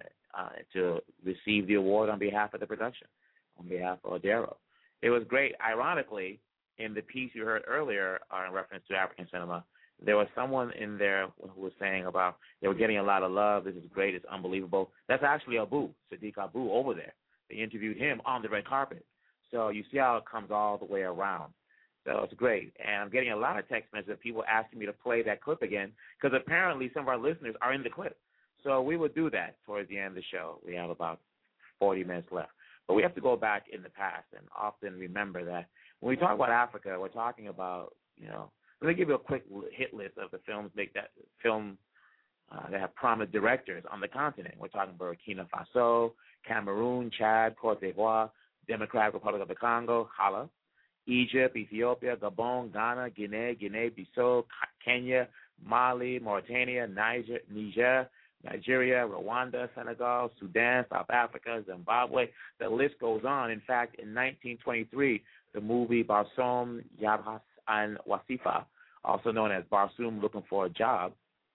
to receive the award on behalf of the production, on behalf of Odero. It was great. Ironically, in the piece you heard earlier in reference to African cinema, there was someone in there who was saying about they were getting a lot of love. This is great. It's unbelievable. That's actually Abu, Sadiq Abu, over there. They interviewed him on the red carpet. So you see how it comes all the way around. So it's great. And I'm getting a lot of text messages of people asking me to play that clip again because apparently some of our listeners are in the clip. So we will do that towards the end of the show. We have about 40 minutes left. But we have to go back in the past and often remember that when we talk about Africa, we're talking about, let me give you a quick hit list of the films They have prominent directors on the continent. We're talking Burkina Faso, Cameroon, Chad, Cote d'Ivoire, Democratic Republic of the Congo, Hala, Egypt, Ethiopia, Gabon, Ghana, Guinea-Bissau, Kenya, Mali, Mauritania, Niger, Nigeria, Rwanda, Senegal, Sudan, South Africa, Zimbabwe. The list goes on. In fact, in 1923, the movie Barsoum Yabhas and Wasifa, also known as Barsoum Looking for a Job,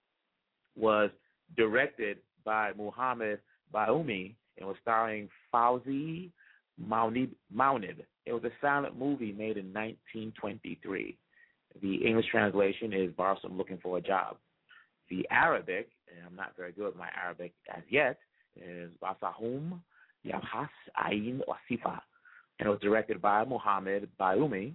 was directed by Muhammad Bayoumi and was starring Fawzi Mounib. It was a silent movie made in 1923. The English translation is Barsoum Looking for a Job. The Arabic, and I'm not very good with my Arabic as yet, is Basahum Yabhas Ain Wasifa. And it was directed by Muhammad Bayoumi,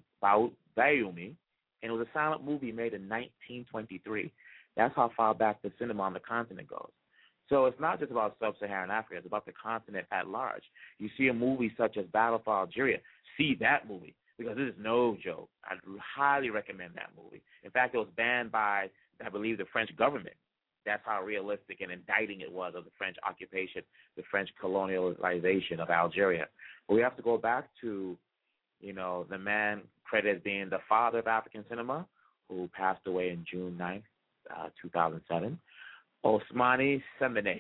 and it was a silent movie made in 1923. That's how far back the cinema on the continent goes. So it's not just about sub-Saharan Africa. It's about the continent at large. You see a movie such as Battle for Algeria, see that movie, because this is no joke. I'd highly recommend that movie. In fact, it was banned by, I believe, the French government. That's how realistic and indicting it was of the French occupation, the French colonialization of Algeria. But we have to go back to, the man credited as being the father of African cinema, who passed away in June 9th, 2007, Ousmane Sembène.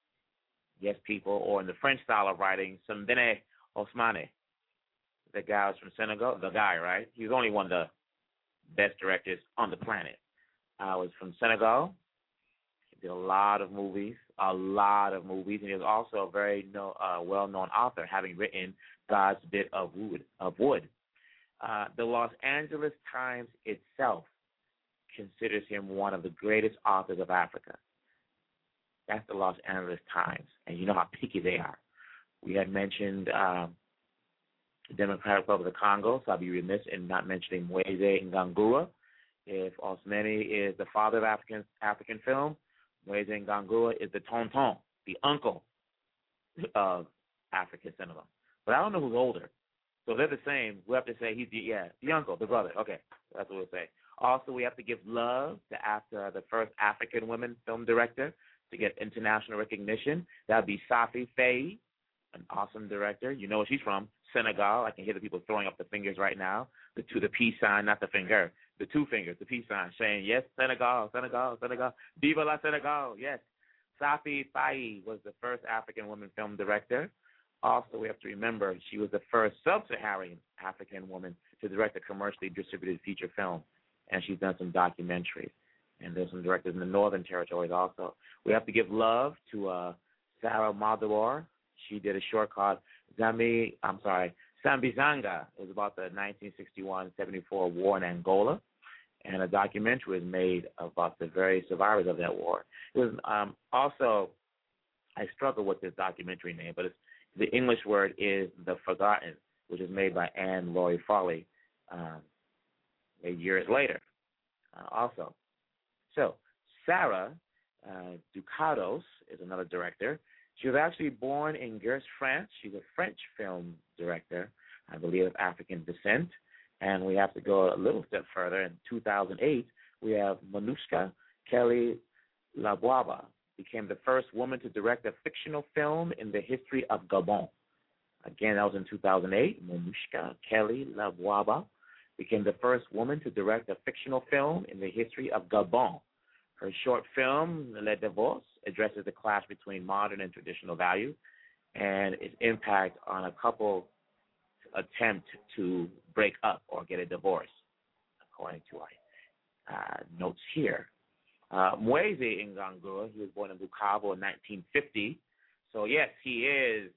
Yes, people, or in the French style of writing, Sembène Ousmane. The guy was from Senegal. The guy, right? He was only one of the best directors on the planet. Was from Senegal. He did a lot of movies, and he was also a very well-known author, having written God's Bit of Wood. The Los Angeles Times itself considers him one of the greatest authors of Africa. That's the Los Angeles Times, and you know how picky they are. We had mentioned the Democratic Republic of the Congo, so I'll be remiss in not mentioning Moise Ngangura. If Ousmane is the father of African film, Moise Ngangura is the tonton, the uncle of African cinema. But I don't know who's older. So if they're the same, we have to say he's the uncle, the brother. Okay, that's what we'll say. Also, we have to give love to the first African woman film director to get international recognition. That would be Safi Faye, an awesome director. You know where she's from, Senegal. I can hear the people throwing up the fingers right now. The peace sign, not the finger. The two fingers, the peace sign, saying, yes, Senegal, Senegal, Senegal. Viva la Senegal, yes. Safi Faye was the first African woman film director. Also, we have to remember she was the first sub-Saharan African woman to direct a commercially distributed feature film. And she's done some documentaries. And there's some directors in the Northern Territories also. We have to give love to Sarah Maldoror. She did a short called Sambizanga. It was about the 1961-74 war in Angola. And a documentary was made about the various survivors of that war. It was also, I struggle with this documentary name, but the English word is The Forgotten, which is made by Anne Laurie Farley years later also. So Sarah Ducados is another director. She was actually born in Gers, France. She's a French film director, I believe, of African descent. And we have to go a little step further. In 2008, we have Monusca Kelly Labwaba, became the first woman to direct a fictional film in the history of Gabon. Again, that was in 2008. Monusca Kelly Labwaba became the first woman to direct a fictional film in the history of Gabon. Her short film, Le Divorce, addresses the clash between modern and traditional values and its impact on a couple attempt to break up or get a divorce, according to our notes here. Moise Ngangura, he was born in Bukavu in 1950. So, yes, he is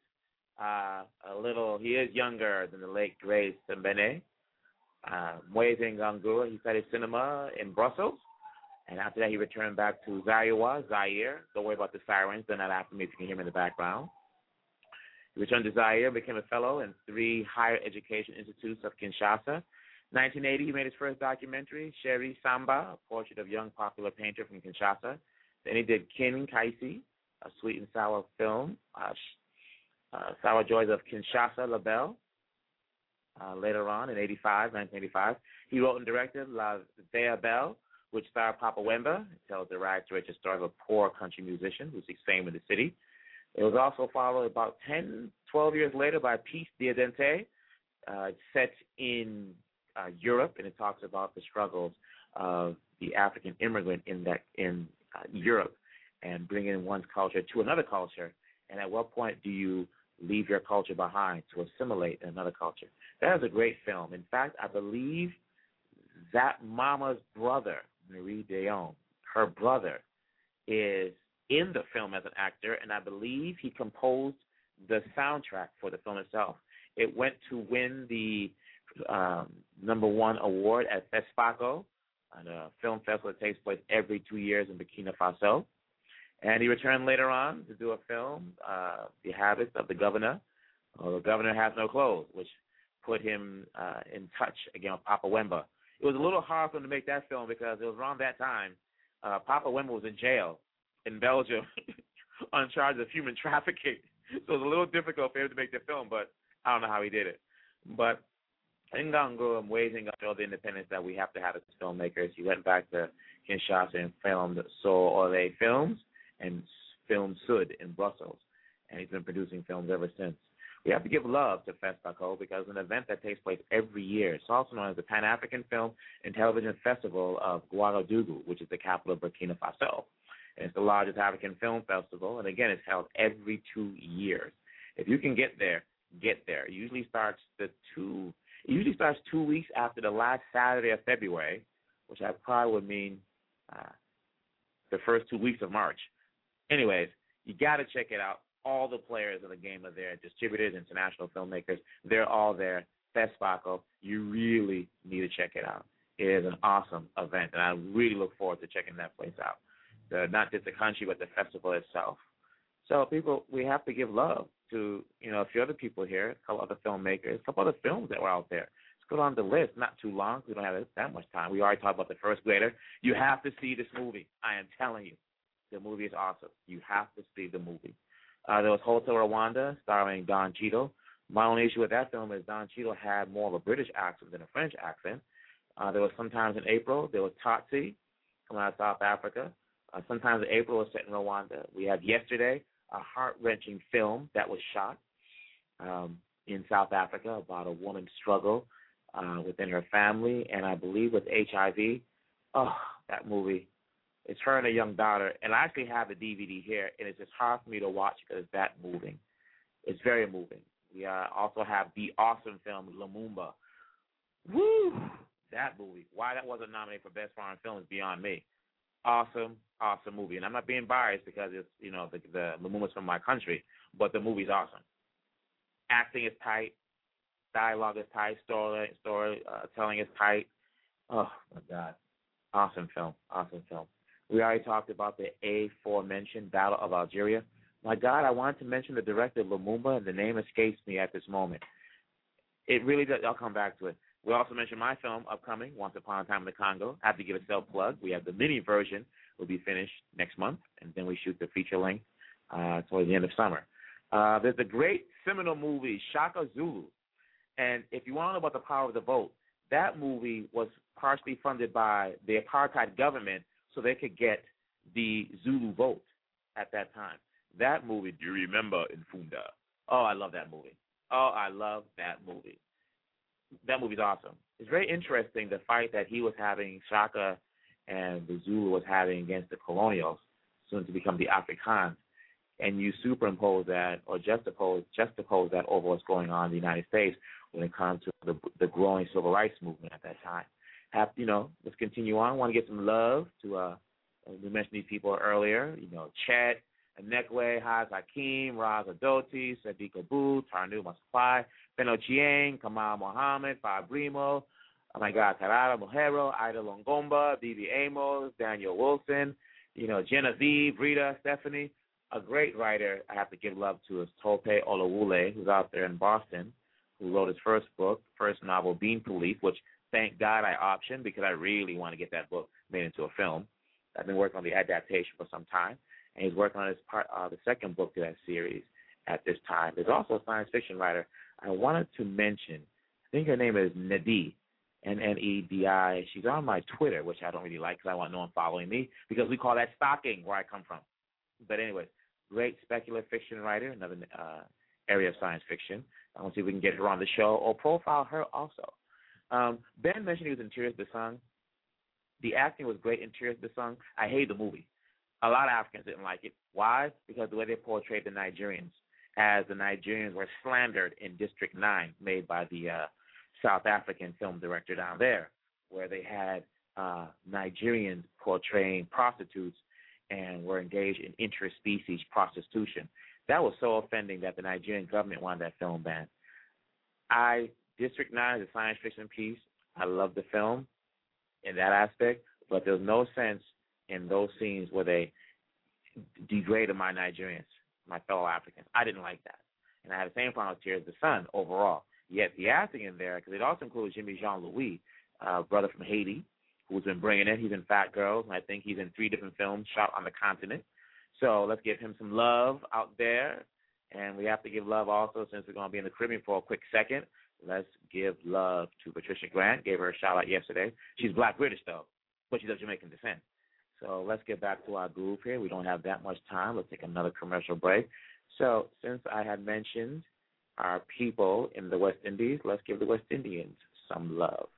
he is younger than the late great Sembène. Moise Ngangura, he studied cinema in Brussels. And after that, he returned back to Zaire. Don't worry about the sirens. They're not after me if you can hear me in the background. He returned to Zaire, became a fellow in 3 higher education institutes of Kinshasa. 1980, he made his first documentary, Chéri Samba, a portrait of a young popular painter from Kinshasa. Then he did Kin Kaisi, a sweet and sour film, Sour Joys of Kinshasa, La Belle. Later on, in 1985, he wrote and directed La Vieille Belle, which starred Papa Wemba. It tells the rags to riches story of a poor country musician who seeks fame in the city. It was also followed about 10, 12 years later by Peace Diadente. It's set in Europe, and it talks about the struggles of the African immigrant in Europe and bringing one's culture to another culture. And at what point do you leave your culture behind to assimilate in another culture? That is a great film. In fact, I believe that mama's brother, Marie Dion, her brother, is in the film as an actor, and I believe he composed the soundtrack for the film itself. It went to win the #1 award at FESPACO, a film festival that takes place every 2 years in Burkina Faso. And he returned later on to do a film, The Habits of the Governor, or The Governor Has No Clothes, which put him in touch again with Papa Wemba. It was a little hard for him to make that film because it was around that time Papa Wemba was in jail in Belgium on charges of human trafficking. So it was a little difficult for him to make the film, but I don't know how he did it. But Ngango and raising up all the independence that we have to have as filmmakers. He went back to Kinshasa and filmed So Ole Films and filmed Sud in Brussels. And he's been producing films ever since. We have to give love to FESPACO because it's an event that takes place every year. It's also known as the Pan-African Film and Television Festival of Ouagadougou, which is the capital of Burkina Faso. And it's the largest African film festival, and again, it's held every 2 years. If you can get there, get there. It usually starts 2 weeks after the last Saturday of February, which I probably would mean the first 2 weeks of March. Anyways, you got to check it out. All the players of the game are there, distributors, international filmmakers. They're all there. FESPACO, you really need to check it out. It is an awesome event, and I really look forward to checking that place out. Not just the country, but the festival itself. So, people, we have to give love to, a few other people here, a couple other filmmakers, a couple other films that were out there. Let's go down the list. Not too long. We don't have that much time. We already talked about The First Grader. You have to see this movie. I am telling you. The movie is awesome. You have to see the movie. There was Hotel Rwanda, starring Don Cheadle. My only issue with that film is Don Cheadle had more of a British accent than a French accent. There was Sometimes in April. There was Tsotsi, coming out of South Africa. Sometimes in April was set in Rwanda. We have Yesterday, a heart-wrenching film that was shot in South Africa about a woman's struggle within her family, and I believe with HIV. Oh, that movie. It's her and a young daughter, and I actually have the DVD here, and it's just hard for me to watch because it's that moving. It's very moving. We also have the awesome film Lumumba. Woo! That movie. Why that wasn't nominated for Best Foreign Film is beyond me. Awesome movie. And I'm not being biased because it's, the Lumumba's from my country, but the movie's awesome. Acting is tight. Dialogue is tight. Storytelling is tight. Oh, my God. Awesome film. We already talked about the aforementioned Battle of Algeria. My God, I wanted to mention the director Lumumba, and the name escapes me at this moment. It really does. I'll come back to it. We also mentioned my film upcoming, Once Upon a Time in the Congo. I have to give a self-plug. We have the mini version will be finished next month, and then we shoot the feature length towards the end of summer. There's a great seminal movie, Shaka Zulu. And if you want to know about the power of the vote, that movie was partially funded by the apartheid government so they could get the Zulu vote at that time. That movie, do you remember Infunda? Oh, I love that movie. That movie's awesome. It's very interesting, the fight that he was having, Shaka and the Zulu was having against the colonials, soon to become the Afrikaans, and you superimpose that or juxtapose that over what's going on in the United States when it comes to the growing civil rights movement at that time. Let's continue on. I want to give some love to, we mentioned these people earlier, Chet, Anekwe, Haz Hakim, Raz Adoti, Sadiq Abu, Tarnu Maspai, Beno Chieng, Kamal Mohammed, Fabrimo, Tarara Mohero, Ida Longomba, Bibi Amos, Daniel Wilson, Genevieve, Rita, Stephanie. A great writer I have to give love to is Tope Olawule, who's out there in Boston, who wrote his first novel, Bean Police, which thank God I optioned because I really want to get that book made into a film. I've been working on the adaptation for some time, and he's working on the second book to that series at this time. There's also a science fiction writer I wanted to mention. I think her name is Nadi, Nnedi. She's on my Twitter, which I don't really like because I want no one following me because we call that stalking where I come from. But anyway, great speculative fiction writer, another area of science fiction. I want to see if we can get her on the show or profile her also. Ben mentioned he was in Tears of the Sun. The acting was great in Tears of the Sun. I hate the movie. A lot of Africans didn't like it. Why? Because the way they portrayed the Nigerians, as the Nigerians were slandered in District 9, made by the South African film director down there, where they had Nigerians portraying prostitutes and were engaged in interspecies prostitution. That was so offending that the Nigerian government wanted that film banned. District 9 is a science fiction piece. I love the film in that aspect, but there's no sense in those scenes where they degraded my Nigerians, my fellow Africans. I didn't like that. And I had the same problem with Tears of the Sun overall. Yet the acting in there, because it also includes Jimmy Jean-Louis, brother from Haiti, who's been bringing it. He's in Fat Girls, and I think he's in 3 different films shot on the continent. So let's give him some love out there. And we have to give love also, since we're going to be in the Caribbean for a quick second. Let's give love to Patricia Grant. Gave her a shout-out yesterday. She's Black-British, though, but she's of Jamaican descent. So let's get back to our groove here. We don't have that much time. Let's take another commercial break. So since I had mentioned our people in the West Indies, let's give the West Indians some love.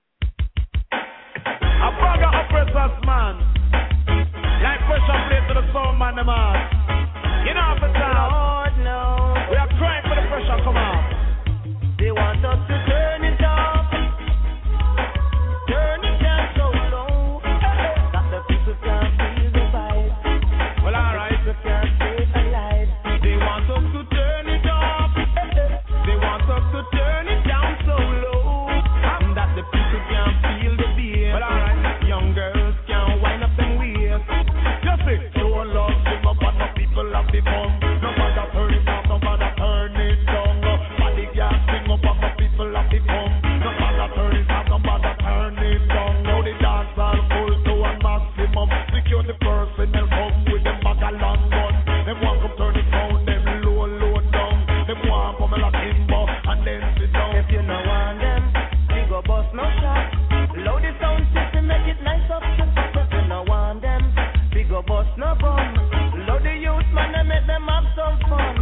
A bag of oppressors, man. Like pressure plate to the soul, man, the man. You know, for time. Lord, no. We are crying for the pressure, come on. They want us to turn it up. Turn it down so low that the people can't feel the vibe. Well, alright. People can't stay alive. They want us to turn it up. They want us to turn it down so low that the people can't feel the beat. Well, alright. Young girls can't wind up them waist. Just say, show love, sing up on the people have the fun. No matter turn it up, no matter turn it down. Body gas, sing up on the people have the fun. No matter turn it up, no matter turn it down. Now the dance all full to a maximum. Secure the personnel, come with them bag of long gun. Them want come turn it down, them low down. Them want come like Kimbo and then sit down. If you know want them, we go bust no shot. Load the sound system, make it nice up. If you know want them, we go bust no bum. Load the youth, man, and make them have some fun.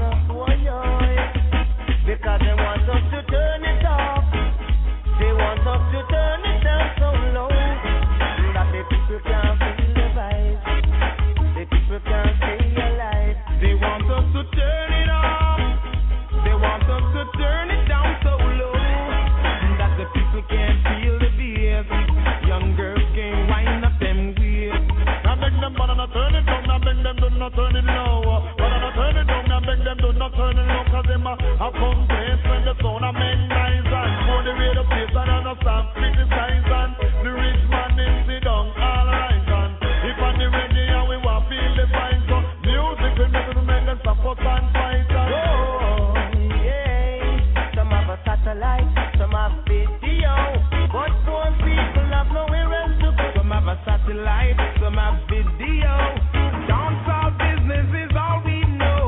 Because they want us to turn it off. They want us to turn it down so low that the people can't feel the vibe. The people can't stay alive. They want us to turn it off. They want us to turn it down so low that the people can't feel the bass. Young girls can't wind up them waist. Now beg them, but not turn it down. Now beg them, do not turn it low. But not turn it down. Now beg them, do not turn it low. Cause them have complaints when the sound of men nice and for the way the place and not stop criticize and the rich man in sit down all right and if on the reggae and we want feel the vibe so music will make the men them support and fight and oh yeah. Some have a satellite, some have video, but poor people have nowhere else to go. Some have a satellite, some have video. Dancehall business is all we know.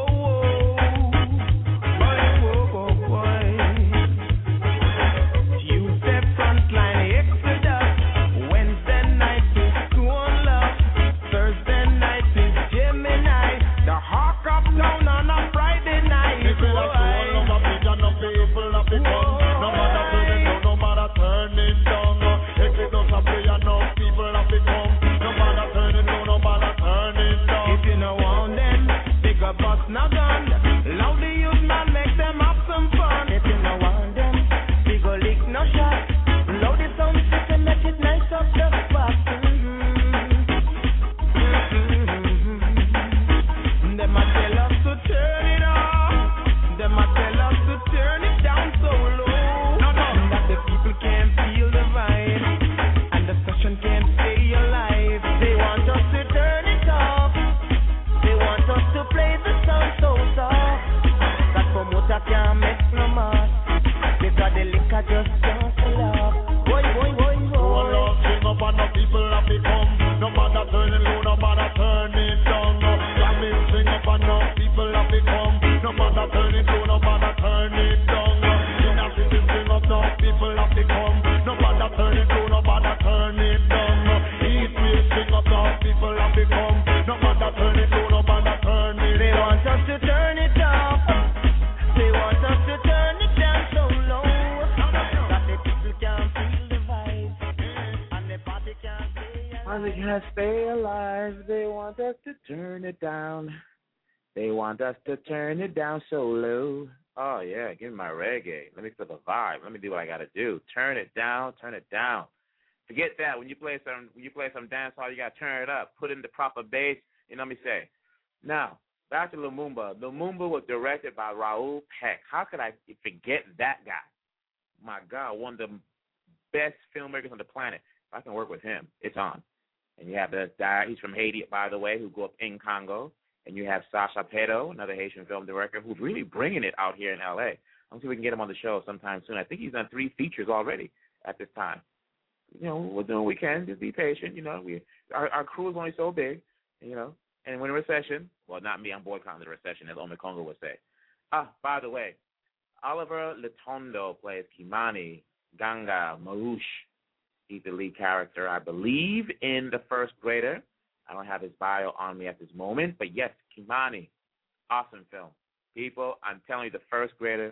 Now done, loud the youth man, make them have some fun. If you know want them, we go lick no shot. Loud the sound system, make it nice up the spot. Them a tell us to turn it off. Them a tell us to turn it down so low that the people can't feel the vibe and the session can't stay alive. They want us to turn it off. They want us to play the sound so soft that promoter can't make no mass because the liquor just can't fill up. Boy. Oh Lord, sing up and the people have to come. No matter turning low, no matter turning down. Let me sing up and the people have to come. No matter turning low, no matter turning down. In a city sing up, no people have to come. No matter turning to turn it up. They want us to turn it down so low that the people can't feel the vibes and the party can't stay alive. Party can't stay alive. They want us to turn it down. They want us to turn it down so low. Oh yeah, give me my reggae. Let me feel the vibe. Let me do what I gotta do. Turn it down. Turn it down. Forget that. When you play some dance hall, you gotta turn it up. Put in the proper bass. You know what I say? Now, back to Lumumba. Lumumba was directed by Raoul Peck. How could I forget that guy? My God, one of the best filmmakers on the planet. If I can work with him, it's on. And you have this guy, he's from Haiti, by the way, who grew up in Congo. And you have Sacha Peto, another Haitian film director, who's really bringing it out here in L.A. I'm see if we can get him on the show sometime soon. I think he's done 3 features already at this time. You know, we're doing what we can. Just be patient. You know, our crew is only so big, you know. And when a recession, well, not me, I'm boycotting the recession, as Ome Congo would say. By the way, Oliver Letondo plays Kimani Ganga Marouche. He's the lead character, I believe, in The First Grader. I don't have his bio on me at this moment, but yes, Kimani, awesome film. People, I'm telling you, The First Grader,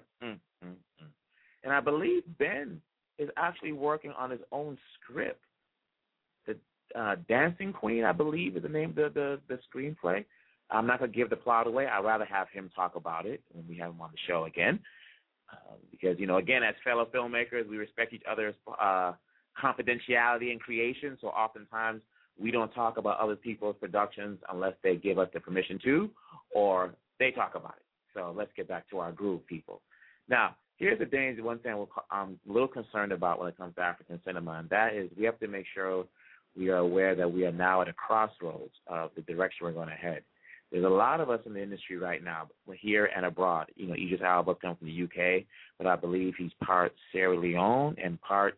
And I believe Ben is actually working on his own script. The Dancing Queen, I believe, is the name of the screenplay. I'm not going to give the plot away. I'd rather have him talk about it when we have him on the show again. Because, you know, again, as fellow filmmakers, we respect each other's confidentiality and creation, so oftentimes we don't talk about other people's productions unless they give us the permission to, or they talk about it. So let's get back to our groove, people. Now, here's the danger. One thing I'm a little concerned about when it comes to African cinema, and that is we have to make sure we are aware that we are now at a crossroads of the direction we're going to head. There's a lot of us in the industry right now, here and abroad. You know, Idris Elba comes from the UK, but I believe he's part Sierra Leone and part,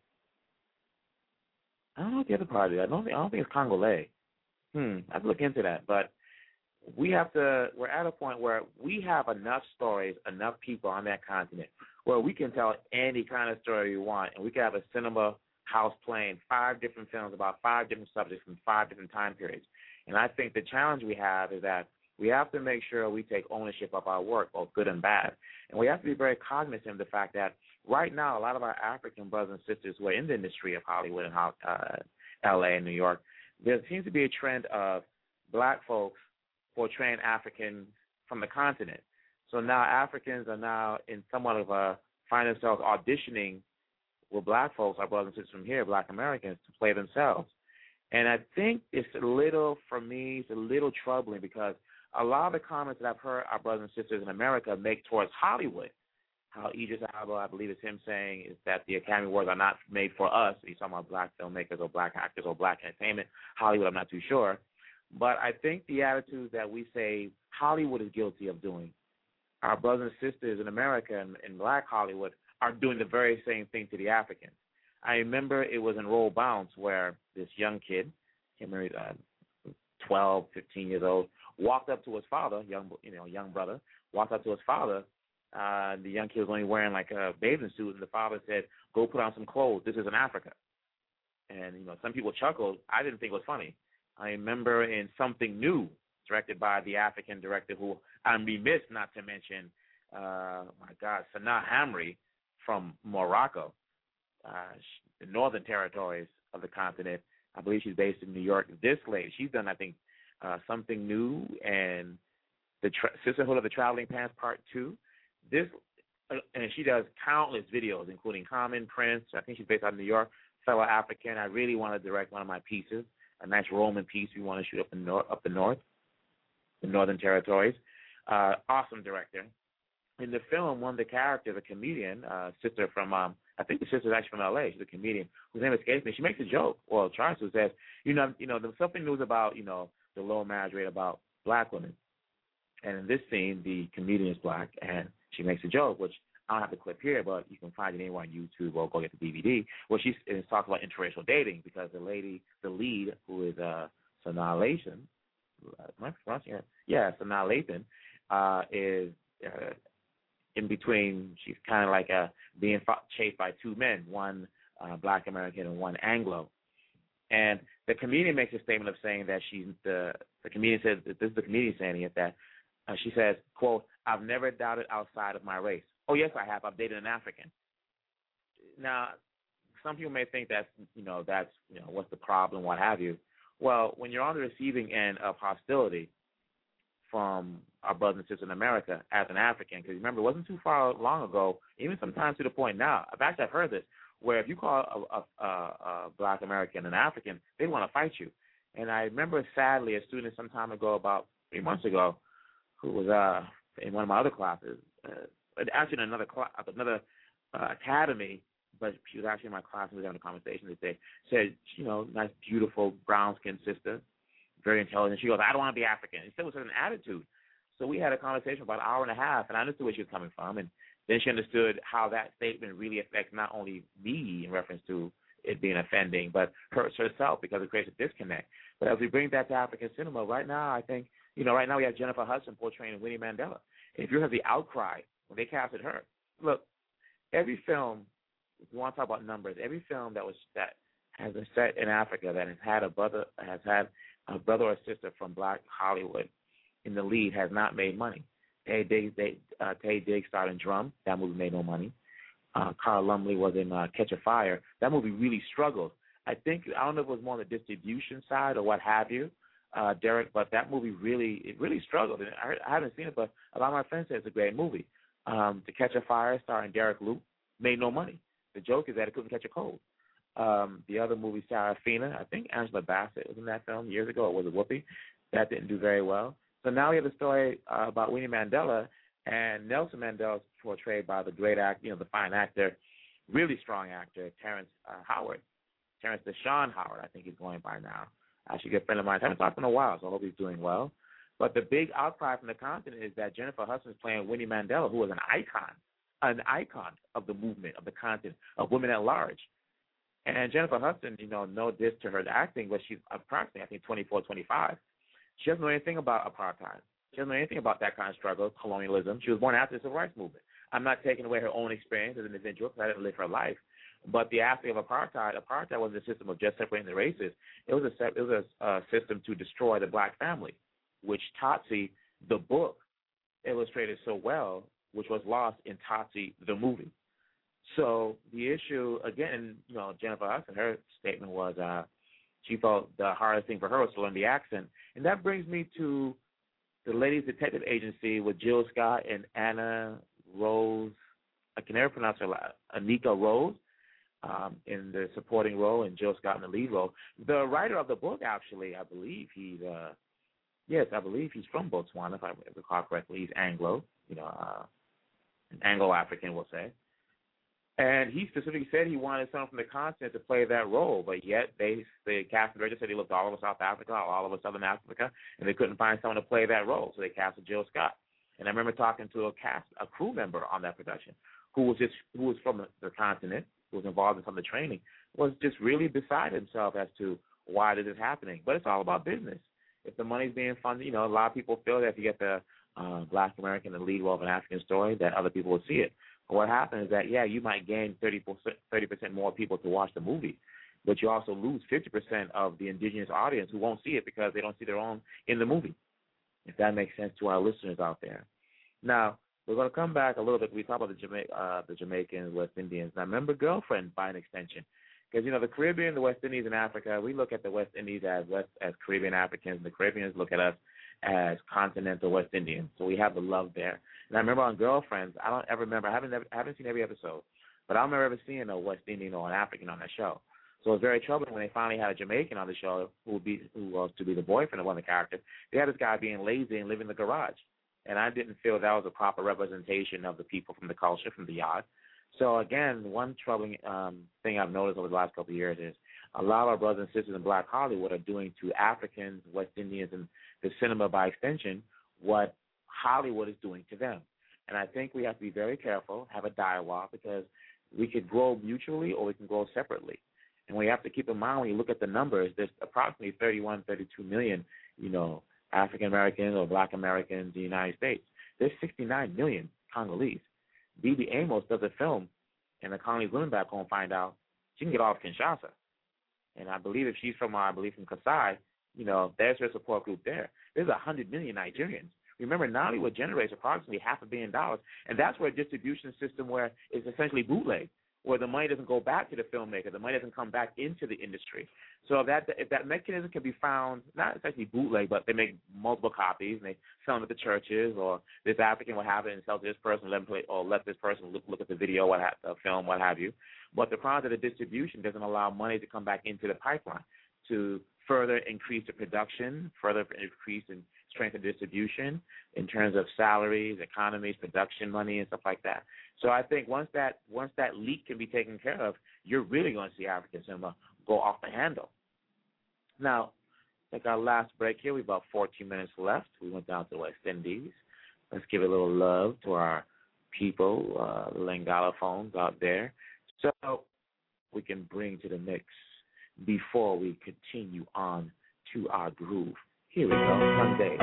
I don't know what the other part is. I don't think it's Congolese. I have to look into that. But we're at a point where we have enough stories, enough people on that continent where we can tell any kind of story we want, and we can have a cinema house playing 5 different films about 5 different subjects from 5 different time periods. And I think the challenge we have is that we have to make sure we take ownership of our work, both good and bad. And we have to be very cognizant of the fact that right now a lot of our African brothers and sisters who are in the industry of Hollywood and L.A. and New York, there seems to be a trend of black folks portraying Africans from the continent. So now Africans are now in somewhat of a, find themselves auditioning with black folks, our brothers and sisters from here, black Americans, to play themselves. And I think it's a little troubling because a lot of the comments that I've heard our brothers and sisters in America make towards Hollywood, how Idris Elba, I believe it's him saying, is that the Academy Awards are not made for us. He's talking about black filmmakers or black actors or black entertainment. Hollywood, I'm not too sure. But I think the attitude that we say Hollywood is guilty of doing, our brothers and sisters in America and in black Hollywood are doing the very same thing to the Africans. I remember it was in Roll Bounce where this young kid, 12, 15 years old, walked up to his father, young brother, walked up to his father. The young kid was only wearing like a bathing suit, and the father said, "Go put on some clothes. This is in Africa." And, you know, some people chuckled. I didn't think it was funny. I remember in Something New, directed by the African director who I'm remiss not to mention, Sanaa Hamri from Morocco, the northern territories of the continent. I believe she's based in New York. This lady, she's done, I think, Something New and the Sisterhood of the Traveling Pants Part 2. And she does countless videos, including Common, Prince. I think she's based out of New York, fellow African. I really want to direct one of my pieces, a nice Roman piece we want to shoot up the north, the northern territories. Awesome director. In the film, one of the characters, a comedian, sister from, I think the sister's actually from L.A. She's a comedian whose name escapes me. She makes a joke, well, tries to, says, there's something news about, the low marriage rate about black women. And in this scene, the comedian is black, and she makes a joke, which I don't have the clip here, but you can find it anywhere on YouTube or go get the DVD, where she talks about interracial dating because the lead, who is Sanaa Lathan, am I pronouncing her? Yeah, Sanaa Lathan, is in between. She's kind of like being chased by 2 men, one black American and one Anglo. And the comedian makes a statement of saying that the comedian says, this is the comedian saying it, that She says, quote, "I've never doubted outside of my race." Oh, yes, I have. I've dated an African. Now, some people may think that's what's the problem, what have you. Well, when you're on the receiving end of hostility from our brothers and sisters in America as an African, because remember, it wasn't too far long ago, even sometimes to the point now, I've heard this, where if you call a black American an African, they want to fight you. And I remember, sadly, a student some time ago, about 3 months ago, who was in one of my other classes, actually in another academy, but she was actually in my class and we were having a conversation today. Said, nice, beautiful, brown-skinned sister, very intelligent. She goes, "I don't want to be African." And said with an attitude. So we had a conversation for about an hour and a half, and I understood where she was coming from. And then she understood how that statement really affects not only me in reference to it being offending, but herself, because it creates a disconnect. But as we bring that to African cinema, right now, I think, right now we have Jennifer Hudson portraying Winnie Mandela. And if you heard the outcry when they casted her, look, every film, if you want to talk about numbers, every film that has been set in Africa that has had a brother or sister from Black Hollywood in the lead has not made money. Taye Diggs starred in Drum. That movie made no money. Carl Lumbly was in Catch a Fire. That movie really struggled. I don't know if it was more on the distribution side or what have you, Derek, but that movie really struggled. And I haven't seen it, but a lot of my friends say it's a great movie. To Catch a Fire, starring Derek Luke, made no money. The joke is that it couldn't catch a cold. The other movie, Sarafina, I think Angela Bassett was in that film years ago. Or was it Whoopi? That didn't do very well. So now we have a story about Winnie Mandela, and Nelson Mandela is portrayed by the great actor, the fine actor, really strong actor, Terrence Deshawn Howard, I think he's going by now. Actually, a good friend of mine. I haven't talked to him in a while, so I hope he's doing well. But the big outcry from the continent is that Jennifer Hudson is playing Winnie Mandela, who was an icon of the movement, of the continent, of women at large. And Jennifer Hudson, no diss to her acting, but she's approximately, I think, 24, 25. She doesn't know anything about apartheid. She doesn't know anything about that kind of struggle, colonialism. She was born after the Civil Rights Movement. I'm not taking away her own experience as an individual because I didn't live her life. But the aspect of apartheid wasn't a system of just separating the races. It was a system to destroy the black family, which Tsotsi, the book, illustrated so well, which was lost in Tsotsi, the movie. So the issue, again, Jennifer Hudson, her statement was she felt the hardest thing for her was to learn the accent. And that brings me to the Ladies Detective Agency with Jill Scott and Anna Rose. I can never pronounce her last. Anika Rose in the supporting role and Jill Scott in the lead role. The writer of the book, actually, I believe he's from Botswana, if I recall correctly. He's Anglo, an Anglo-African, we'll say. And he specifically said he wanted someone from the continent to play that role, but yet the casting director said he looked all over South Africa, all over Southern Africa, and they couldn't find someone to play that role, so they casted Jill Scott. And I remember talking to a crew member on that production who was from the continent, who was involved in some of the training, was just really beside himself as to why this is happening. But it's all about business. If the money's being funded, a lot of people feel that if you get the Black American in the lead role of an African story, that other people will see it. But what happens is that, you might gain 30% more people to watch the movie, but you also lose 50% of the indigenous audience who won't see it because they don't see their own in the movie, if that makes sense to our listeners out there. Now, we're going to come back a little bit. We talk about the Jamaicans, West Indians. Now, remember Girlfriend by an extension. Because, the Caribbean, the West Indies, and Africa, we look at the West Indies as Caribbean Africans, and the Caribbeans look at us as continental West Indians. So we have the love there. And I remember on Girlfriends, I don't ever remember, I haven't seen every episode, but I don't remember ever seeing a West Indian or an African on that show. So it was very troubling when they finally had a Jamaican on the show who was to be the boyfriend of one of the characters. They had this guy being lazy and living in the garage. And I didn't feel that was a proper representation of the people from the culture, from the yard. So, again, one troubling thing I've noticed over the last couple of years is a lot of our brothers and sisters in Black Hollywood are doing to Africans, West Indians, and the cinema by extension what Hollywood is doing to them. And I think we have to be very careful, have a dialogue, because we could grow mutually or we can grow separately. And we have to keep in mind when you look at the numbers, there's approximately 31, 32 million, African Americans or Black Americans in the United States. There's 69 million Congolese. Bibi Amos does a film, and the Congolese women back home find out she can get off Kinshasa. And I believe if she's from, from Kasai, there's her support group there. There's 100 million Nigerians. Remember, Nollywood generates approximately $500 million, and that's where a distribution system where it's essentially bootleg, where the money doesn't go back to the filmmaker, the money doesn't come back into the industry. So if that mechanism can be found, not essentially bootleg, but they make multiple copies and they sell them at the churches, or this African will have it and sell to this person, let them play, or let this person look at the video, film, what have you. But the problem is the distribution doesn't allow money to come back into the pipeline to further increase the production, further increase and strengthen distribution in terms of salaries, economies, production money, and stuff like that. So I think once that leak can be taken care of, you're really going to see African cinema go off the handle. Now, take our last break here. We have about 14 minutes left. We went down to the West Indies. Let's give a little love to our people, the Lingala phones out there, so we can bring to the mix before we continue on to our groove. Here we go, Monday.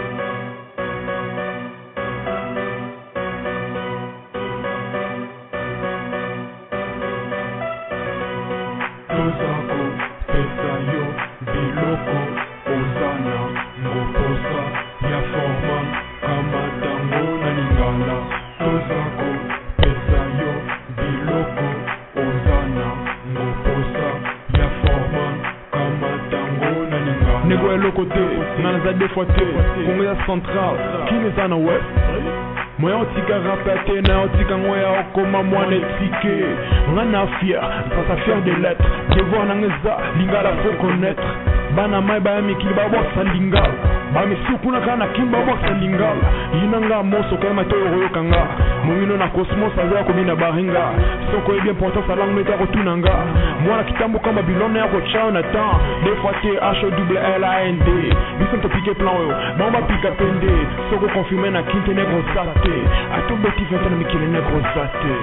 Congrès central, qui nous a dans ouest? Moi on tika rapete na on tika ngoya okoma mwana expliqué. On a fier, ça fier des lettres. Devoir nangeza lingala faut connaître. Bana mai ba mi kiba box lingala. Ba mi sukuna kana kimba box lingala. Inanga moso kama to yoyokanga. Mouino na cosmos aza komina baringa. Soko bien pourtant sa langue meta rotunanga. Moi la kitambo kama bilone ya kocha on attend. Des fois T H O W L A N D. Bisum to piquer plan yo. Ba on va piquer pende. Soko confirmer na kinte negro sate. A tout beti fentana mikile negro sate.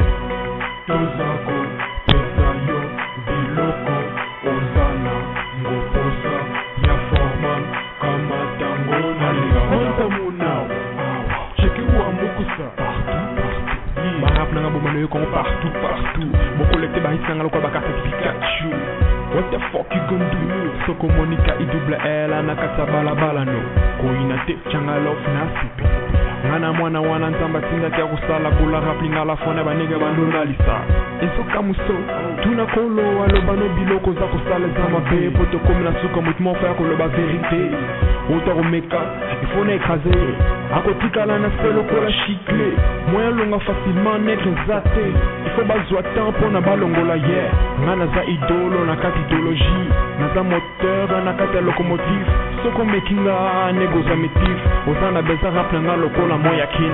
Tozako pesa yo biloko ozana ngoposa ya forman kama tango na linga. Monta munao. Cheki wa mukusa partout. Bahap nanga bomano yo kon partout. Mo collecte bahit nanga lokwa bakarte Pikachu. What the fuck you gonna do? Soko Monica IWL anakata balabala no. Koina te changa love na sipi. Ngana mwana wana nzamba tinda kia kusala kula raplinga la fone banege banduna lisa. Enso kamuso, tuna kolo alobano biloko za kusala zama pe poto komi na suka mutumo fa koloba verite. Ota romeka, ifone écraser. Akotika la na selo kola chicle. Moyen longa facilement nègre zate. Il faut bazwa temps na balongola hier. Ngana za idolo na kati idéologie. Naza moteur na kati locomotive. Soko mekinga negoza metif. Ozana beza rap nanga lokola moya kin.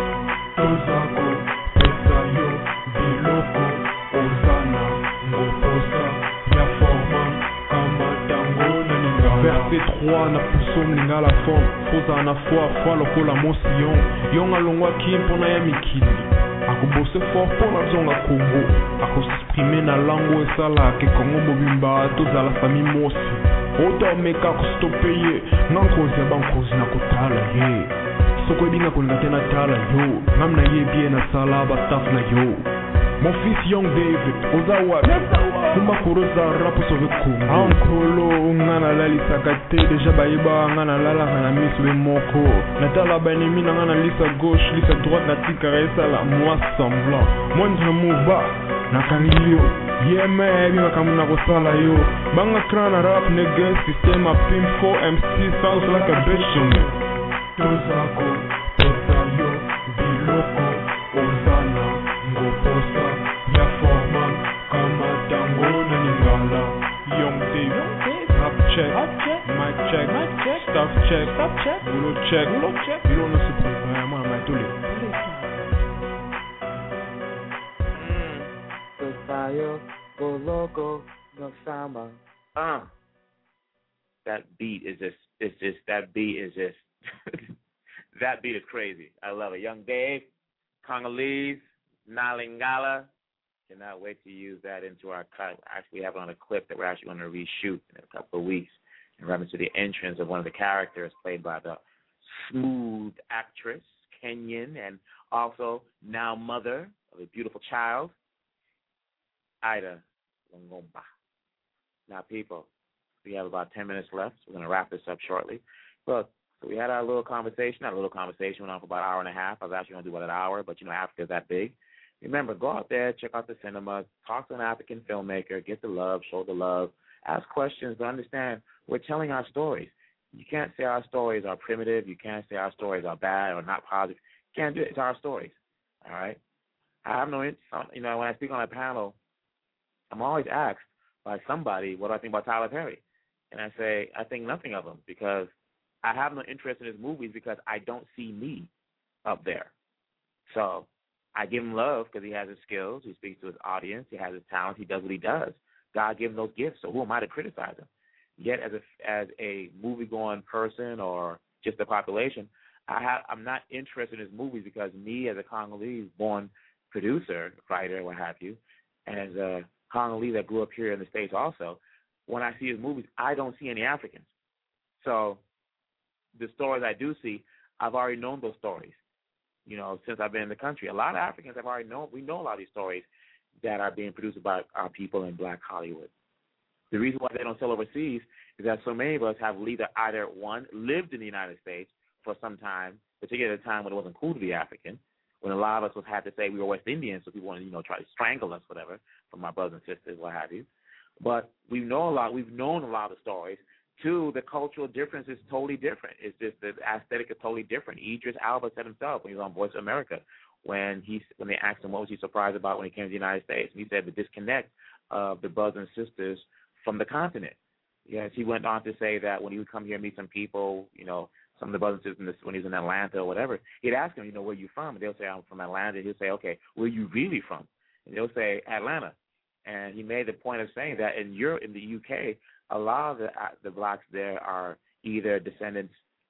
Tozako pesa yo biloko ozana ngoposa ya forma kama tango na ninga. Verset 3 na puso ninga la forme. Foza na foi lokola mosion. Yonga longwa kim pona ya mikili. Akobose fort pona zonga Congo. Akosexprimer na lango esala ke Congo mobimba tozala famille mosi. Ota omeka kustope ye. Nankozi bankozi na kotala ye. Soko ebinga kolinga te na tala yo. Ngamna ye bien na sala ba staff na yo. Mon fils Young David ozawa kumba koroza rapu sove Congo. Ankolo ngana lalisa kate deja bayeba ngana lala na miso be moko. Natala banemi na ngana lisa gauche lisa droite na tika resa la moi semblant. Moi je move ba na kangilio. Yeah man, bima kamuna kosala yo. Banga krana rap nigga system a pimp 4 MC sounds like a bitch to me. Tozako pesa yo biloko ozana ngoposa ya forma kama tango na ningala. Young Dave, rap check, mic check, stuff check, boulot check. You don't know ce qu'on fait, moi ma tole. Tosayo boloko no sama. That beat is just that beat is crazy. I love it. Young Dave, Congolese, Nalingala. Cannot wait to use that into our cut. Actually, we have it on a clip that we're actually going to reshoot in a couple of weeks in reference to the entrance of one of the characters played by the smooth actress, Kenyan, and also now mother of a beautiful child, Ida Longomba. Now, people, we have about 10 minutes left. We're going to wrap this up shortly. But So we had our little conversation. That little conversation went on for about an hour and a half. I was actually going to do about an hour, but, Africa's that big. Remember, go out there, check out the cinema, talk to an African filmmaker, get the love, show the love, ask questions, but understand we're telling our stories. You can't say our stories are primitive. You can't say our stories are bad or not positive. You can't do it. It's our stories, all right? I have no, when I speak on a panel, I'm always asked by somebody, what do I think about Tyler Perry? And I say, I think nothing of him because I have no interest in his movies because I don't see me up there. So I give him love because he has his skills. He speaks to his audience. He has his talent. He does what he does. God gave him those gifts, so who am I to criticize him? Yet as a movie-going person or just the population, I'm not interested in his movies because me as a Congolese-born producer, writer, what have you, and as a Congolese that grew up here in the States also, when I see his movies, I don't see any Africans. So the stories I do see, I've already known those stories, since I've been in the country. A lot of Africans have already known. We know a lot of these stories that are being produced by our people in Black Hollywood. The reason why they don't sell overseas is that so many of us have either one, lived in the United States for some time, particularly at a time when it wasn't cool to be African, when a lot of us had to say we were West Indians, so people wanted to, try to strangle us, whatever, from my brothers and sisters, what have you. But we've known a lot of the stories. Two, the cultural difference is totally different. It's just the aesthetic is totally different. Idris Elba said himself when he was on Voice of America, when they asked him what was he surprised about when he came to the United States, and he said the disconnect of the brothers and sisters from the continent. Yes, he went on to say that when he would come here and meet some people, some of the brothers and sisters when he was in Atlanta or whatever, he'd ask them, where you from? And they'll say, I'm from Atlanta. He'll say, okay, where are you really from? And they'll say, Atlanta. And he made the point of saying that in the UK, a lot of the blacks there are either descendants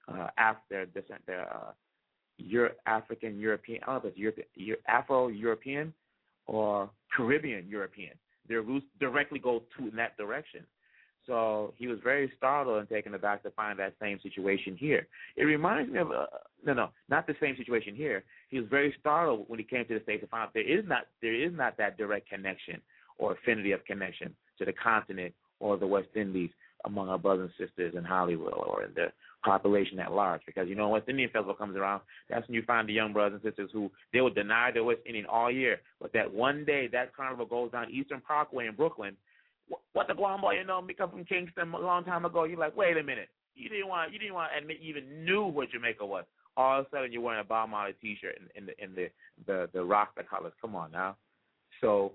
African European, I don't know if it's Afro-European or Caribbean European. Their roots directly go in that direction. So he was very startled and taken aback to find that same situation here. It reminds me of not the same situation here. He was very startled when he came to the States to find out there is not that direct connection or affinity of connection to the continent or the West Indies among our brothers and sisters in Hollywood or in the population at large. Because, when West Indian Festival comes around, that's when you find the young brothers and sisters who they will deny their West Indian all year. But that one day that carnival goes down Eastern Parkway in Brooklyn, what the Guam boy, me come from Kingston a long time ago. You're like, wait a minute. You didn't want to admit you even knew what Jamaica was. All of a sudden you're wearing a Bob Marley T-shirt in the Rasta colors. Come on now. So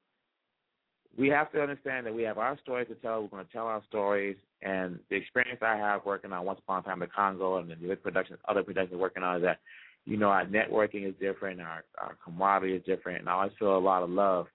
we have to understand that we have our stories to tell. We're going to tell our stories. And the experience I have working on Once Upon a Time in Congo and the other productions working on is that, our networking is different, our camaraderie is different, and I always feel a lot of love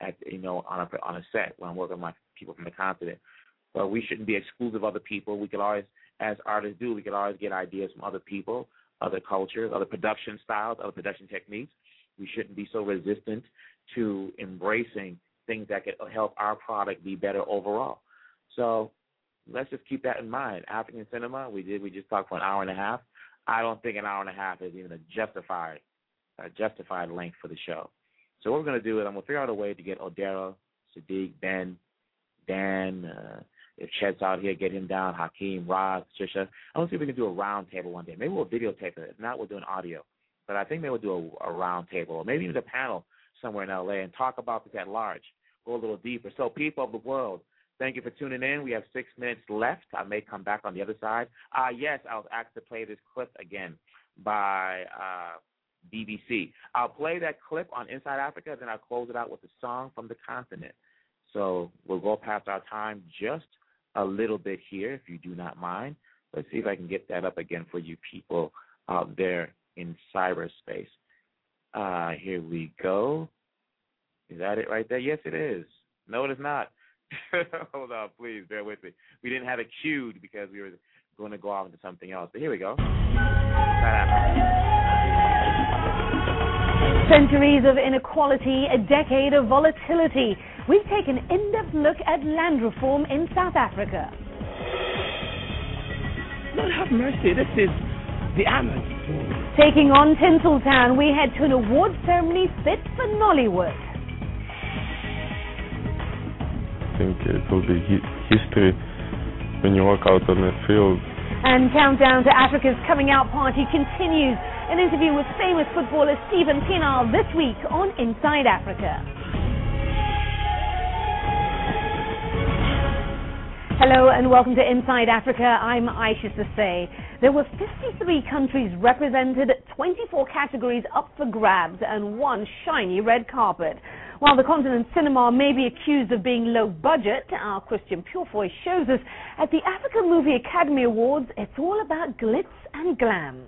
on a set when I'm working with my people from the continent. But we shouldn't be exclusive of other people. We could always, as artists do, we could always get ideas from other people, other cultures, other production styles, other production techniques. We shouldn't be so resistant to embracing things that could help our product be better overall. So let's just keep that in mind. African cinema, we just talked for an hour and a half. I don't think an hour and a half is even a justified length for the show. So what we're going to do is I'm going to figure out a way to get Odera, Sadiq, Ben, Dan, if Chet's out here, get him down, Hakeem, Roz, Trisha. I want to see if we can do a round table one day. Maybe we'll videotape it. If not, we'll do an audio. But I think maybe we'll do a round table or maybe even a panel somewhere in L.A. and talk about this at large, go a little deeper. So people of the world, thank you for tuning in. We have 6 minutes left. I may come back on the other side. Yes, I was asked to play this clip again by BBC. I'll play that clip on Inside Africa, then I'll close it out with a song from the continent. So we'll go past our time just a little bit here, if you do not mind. Let's see if I can get that up again for you people out there in cyberspace. Here we go. Is that it right there? Yes, it is. No, it is not. Hold on, please, bear with me. We didn't have it queued because we were going to go off into something else. But here we go. Centuries of inequality, a decade of volatility. We take an in-depth look at land reform in South Africa. Lord have mercy, this is the Amazon. Taking on Tinseltown, we head to an award ceremony fit for Nollywood. I think it will be history when you walk out on the field And Countdown to Africa's Coming Out Party continues. An interview with famous footballer Steven Pienaar this week on Inside Africa. Hello and welcome to Inside Africa. I'm Aisha Sase. There were 53 countries represented, 24 categories up for grabs, and one shiny red carpet. While the continent's cinema may be accused of being low budget, our Christian Purefoy shows us at the African Movie Academy Awards, it's all about glitz and glam.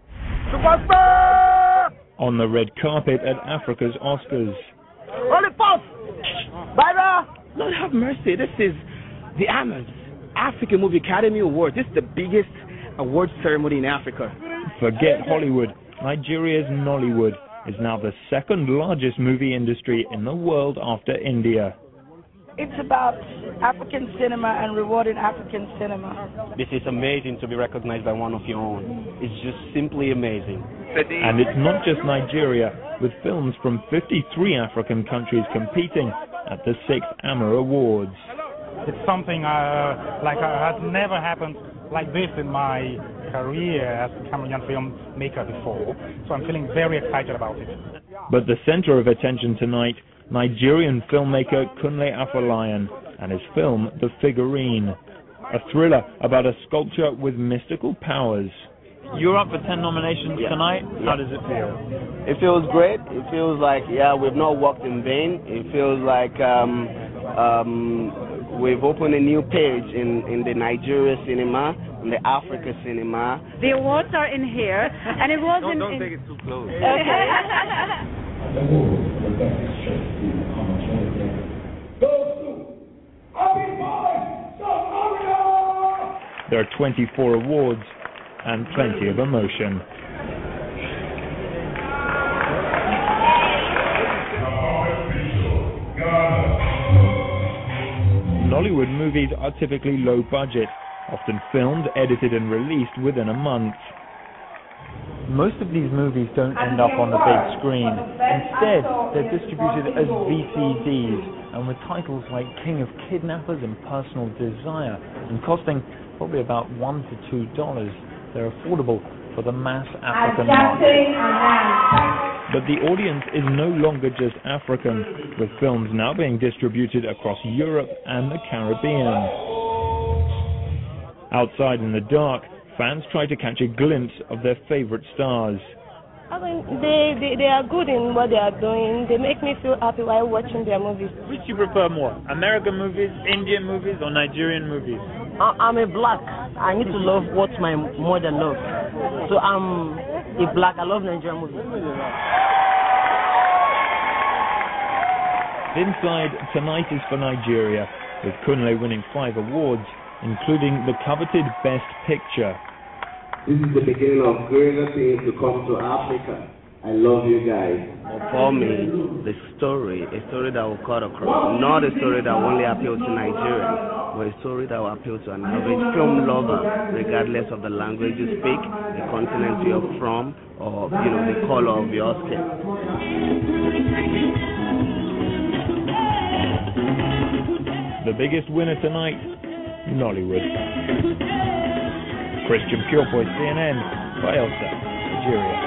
On the red carpet at Africa's Oscars. Holy Post! Byra! Lord have mercy, this is the AMAs, African Movie Academy Awards. This is the biggest award ceremony in Africa. Forget Hollywood. Nigeria's Nollywood is now the second largest movie industry in the world after India. It's about African cinema and rewarding African cinema. This is amazing to be recognized by one of your own. It's just simply amazing. And it's not just Nigeria, with films from 53 African countries competing at the 6th AMA Awards. It's something has never happened like this in my career as a Cameroonian filmmaker before, so I'm feeling very excited about it. But the center of attention tonight, Nigerian filmmaker Kunle Afolayan and his film The Figurine, a thriller about a sculpture with mystical powers. You're up for 10 nominations tonight. How does it feel? It feels great. It feels like, we've not worked in vain. It feels like we've opened a new page in the Nigeria cinema, in the Africa cinema. The awards are in here, and it wasn't... Don't take it too close. Okay. There are 24 awards and plenty of emotion. Nollywood movies are typically low budget, often filmed, edited and released within a month. Most of these movies don't end up on the big screen. Instead, they're distributed as VCDs, and with titles like King of Kidnappers and Personal Desire, and costing probably about $1 to $2, they're affordable for the mass African market. But the audience is no longer just African, with films now being distributed across Europe and the Caribbean. Outside in the dark, fans try to catch a glimpse of their favorite stars. I mean, they are good in what they are doing. They make me feel happy while watching their movies. Which do you prefer more, American movies, Indian movies, or Nigerian movies? I'm a black. I need to love what my mother loves. So I'm a black. I love Nigerian movies. Inside Tonight is for Nigeria, with Kunle winning 5 awards, including the coveted Best Picture. This is the beginning of greater things to come to Africa. I love you guys. For me, the story, a story that will cut across, not a story that will only appeal to Nigerians, but a story that will appeal to an average film lover, regardless of the language you speak, the continent you're from, or the color of your skin. The biggest winner tonight, Nollywood. Christian Purefoy, CNN, Bielsa, Nigeria.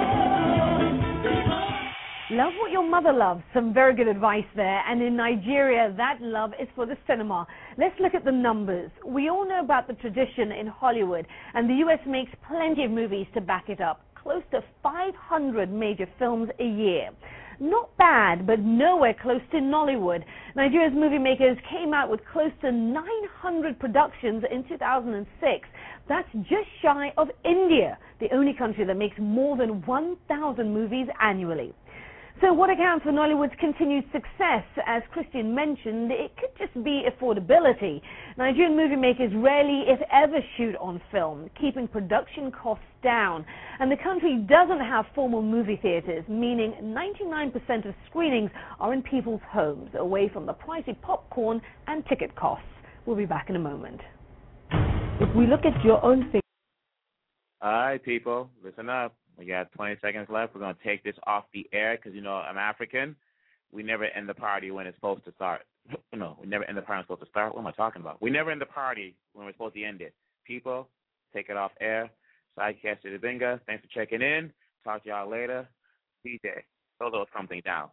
Love what your mother loves. Some very good advice there. And in Nigeria, that love is for the cinema. Let's look at the numbers. We all know about the tradition in Hollywood, and the U.S. makes plenty of movies to back it up. Close to 500 major films a year. Not bad, but nowhere close to Nollywood. Nigeria's movie makers came out with close to 900 productions in 2006. That's just shy of India, the only country that makes more than 1,000 movies annually. So what accounts for Nollywood's continued success? As Christian mentioned, it could just be affordability. Nigerian movie makers rarely, if ever, shoot on film, keeping production costs down. And the country doesn't have formal movie theaters, meaning 99% of screenings are in people's homes, away from the pricey popcorn and ticket costs. We'll be back in a moment. If we look at your own figure. All right, people, listen up. We got 20 seconds left. We're going to take this off the air because, I'm African. We never end the party when it's supposed to start. No, we never end the party when it's supposed to start. What am I talking about? We never end the party when we're supposed to end it. People, take it off air. Sidecaster Davinga, thanks for checking in. Talk to y'all later. DJ, throw a little something down.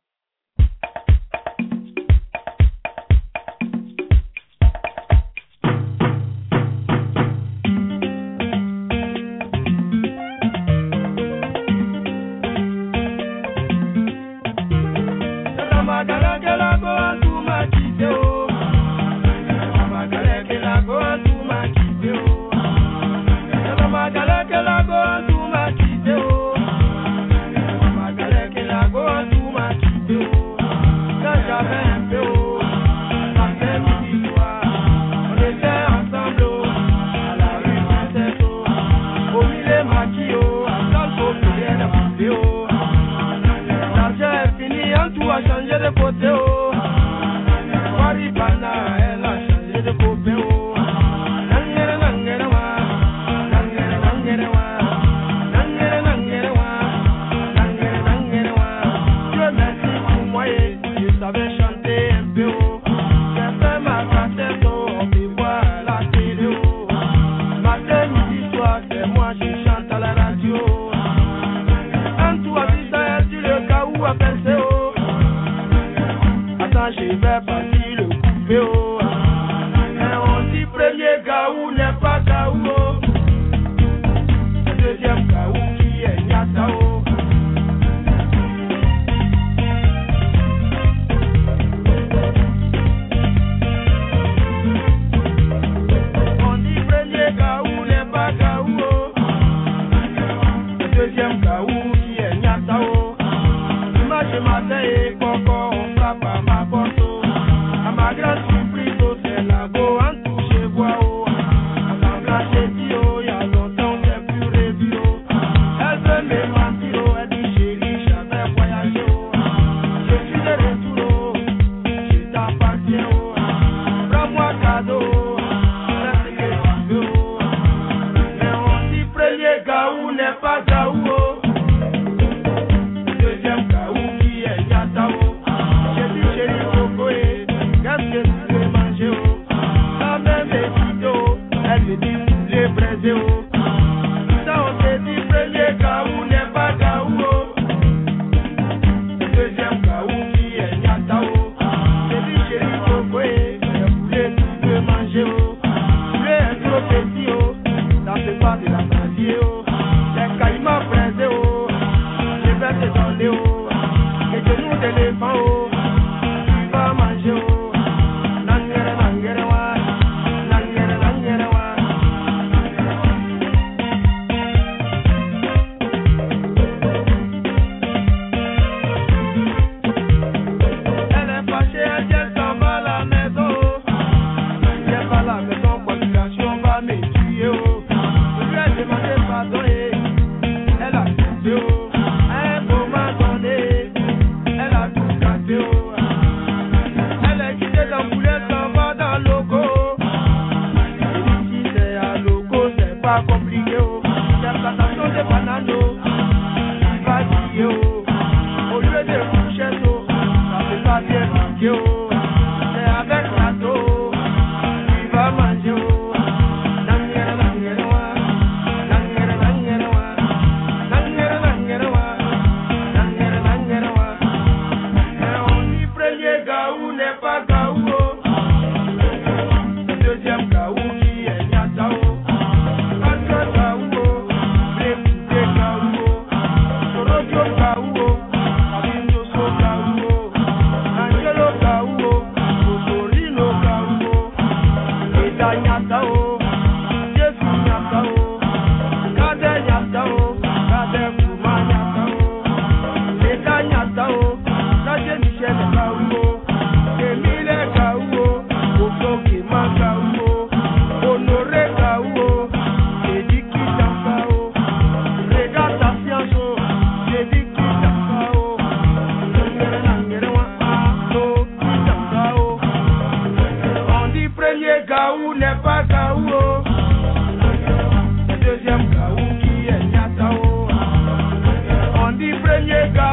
Deuxième Gaou qui est Nyatao. On dit premier Gaou.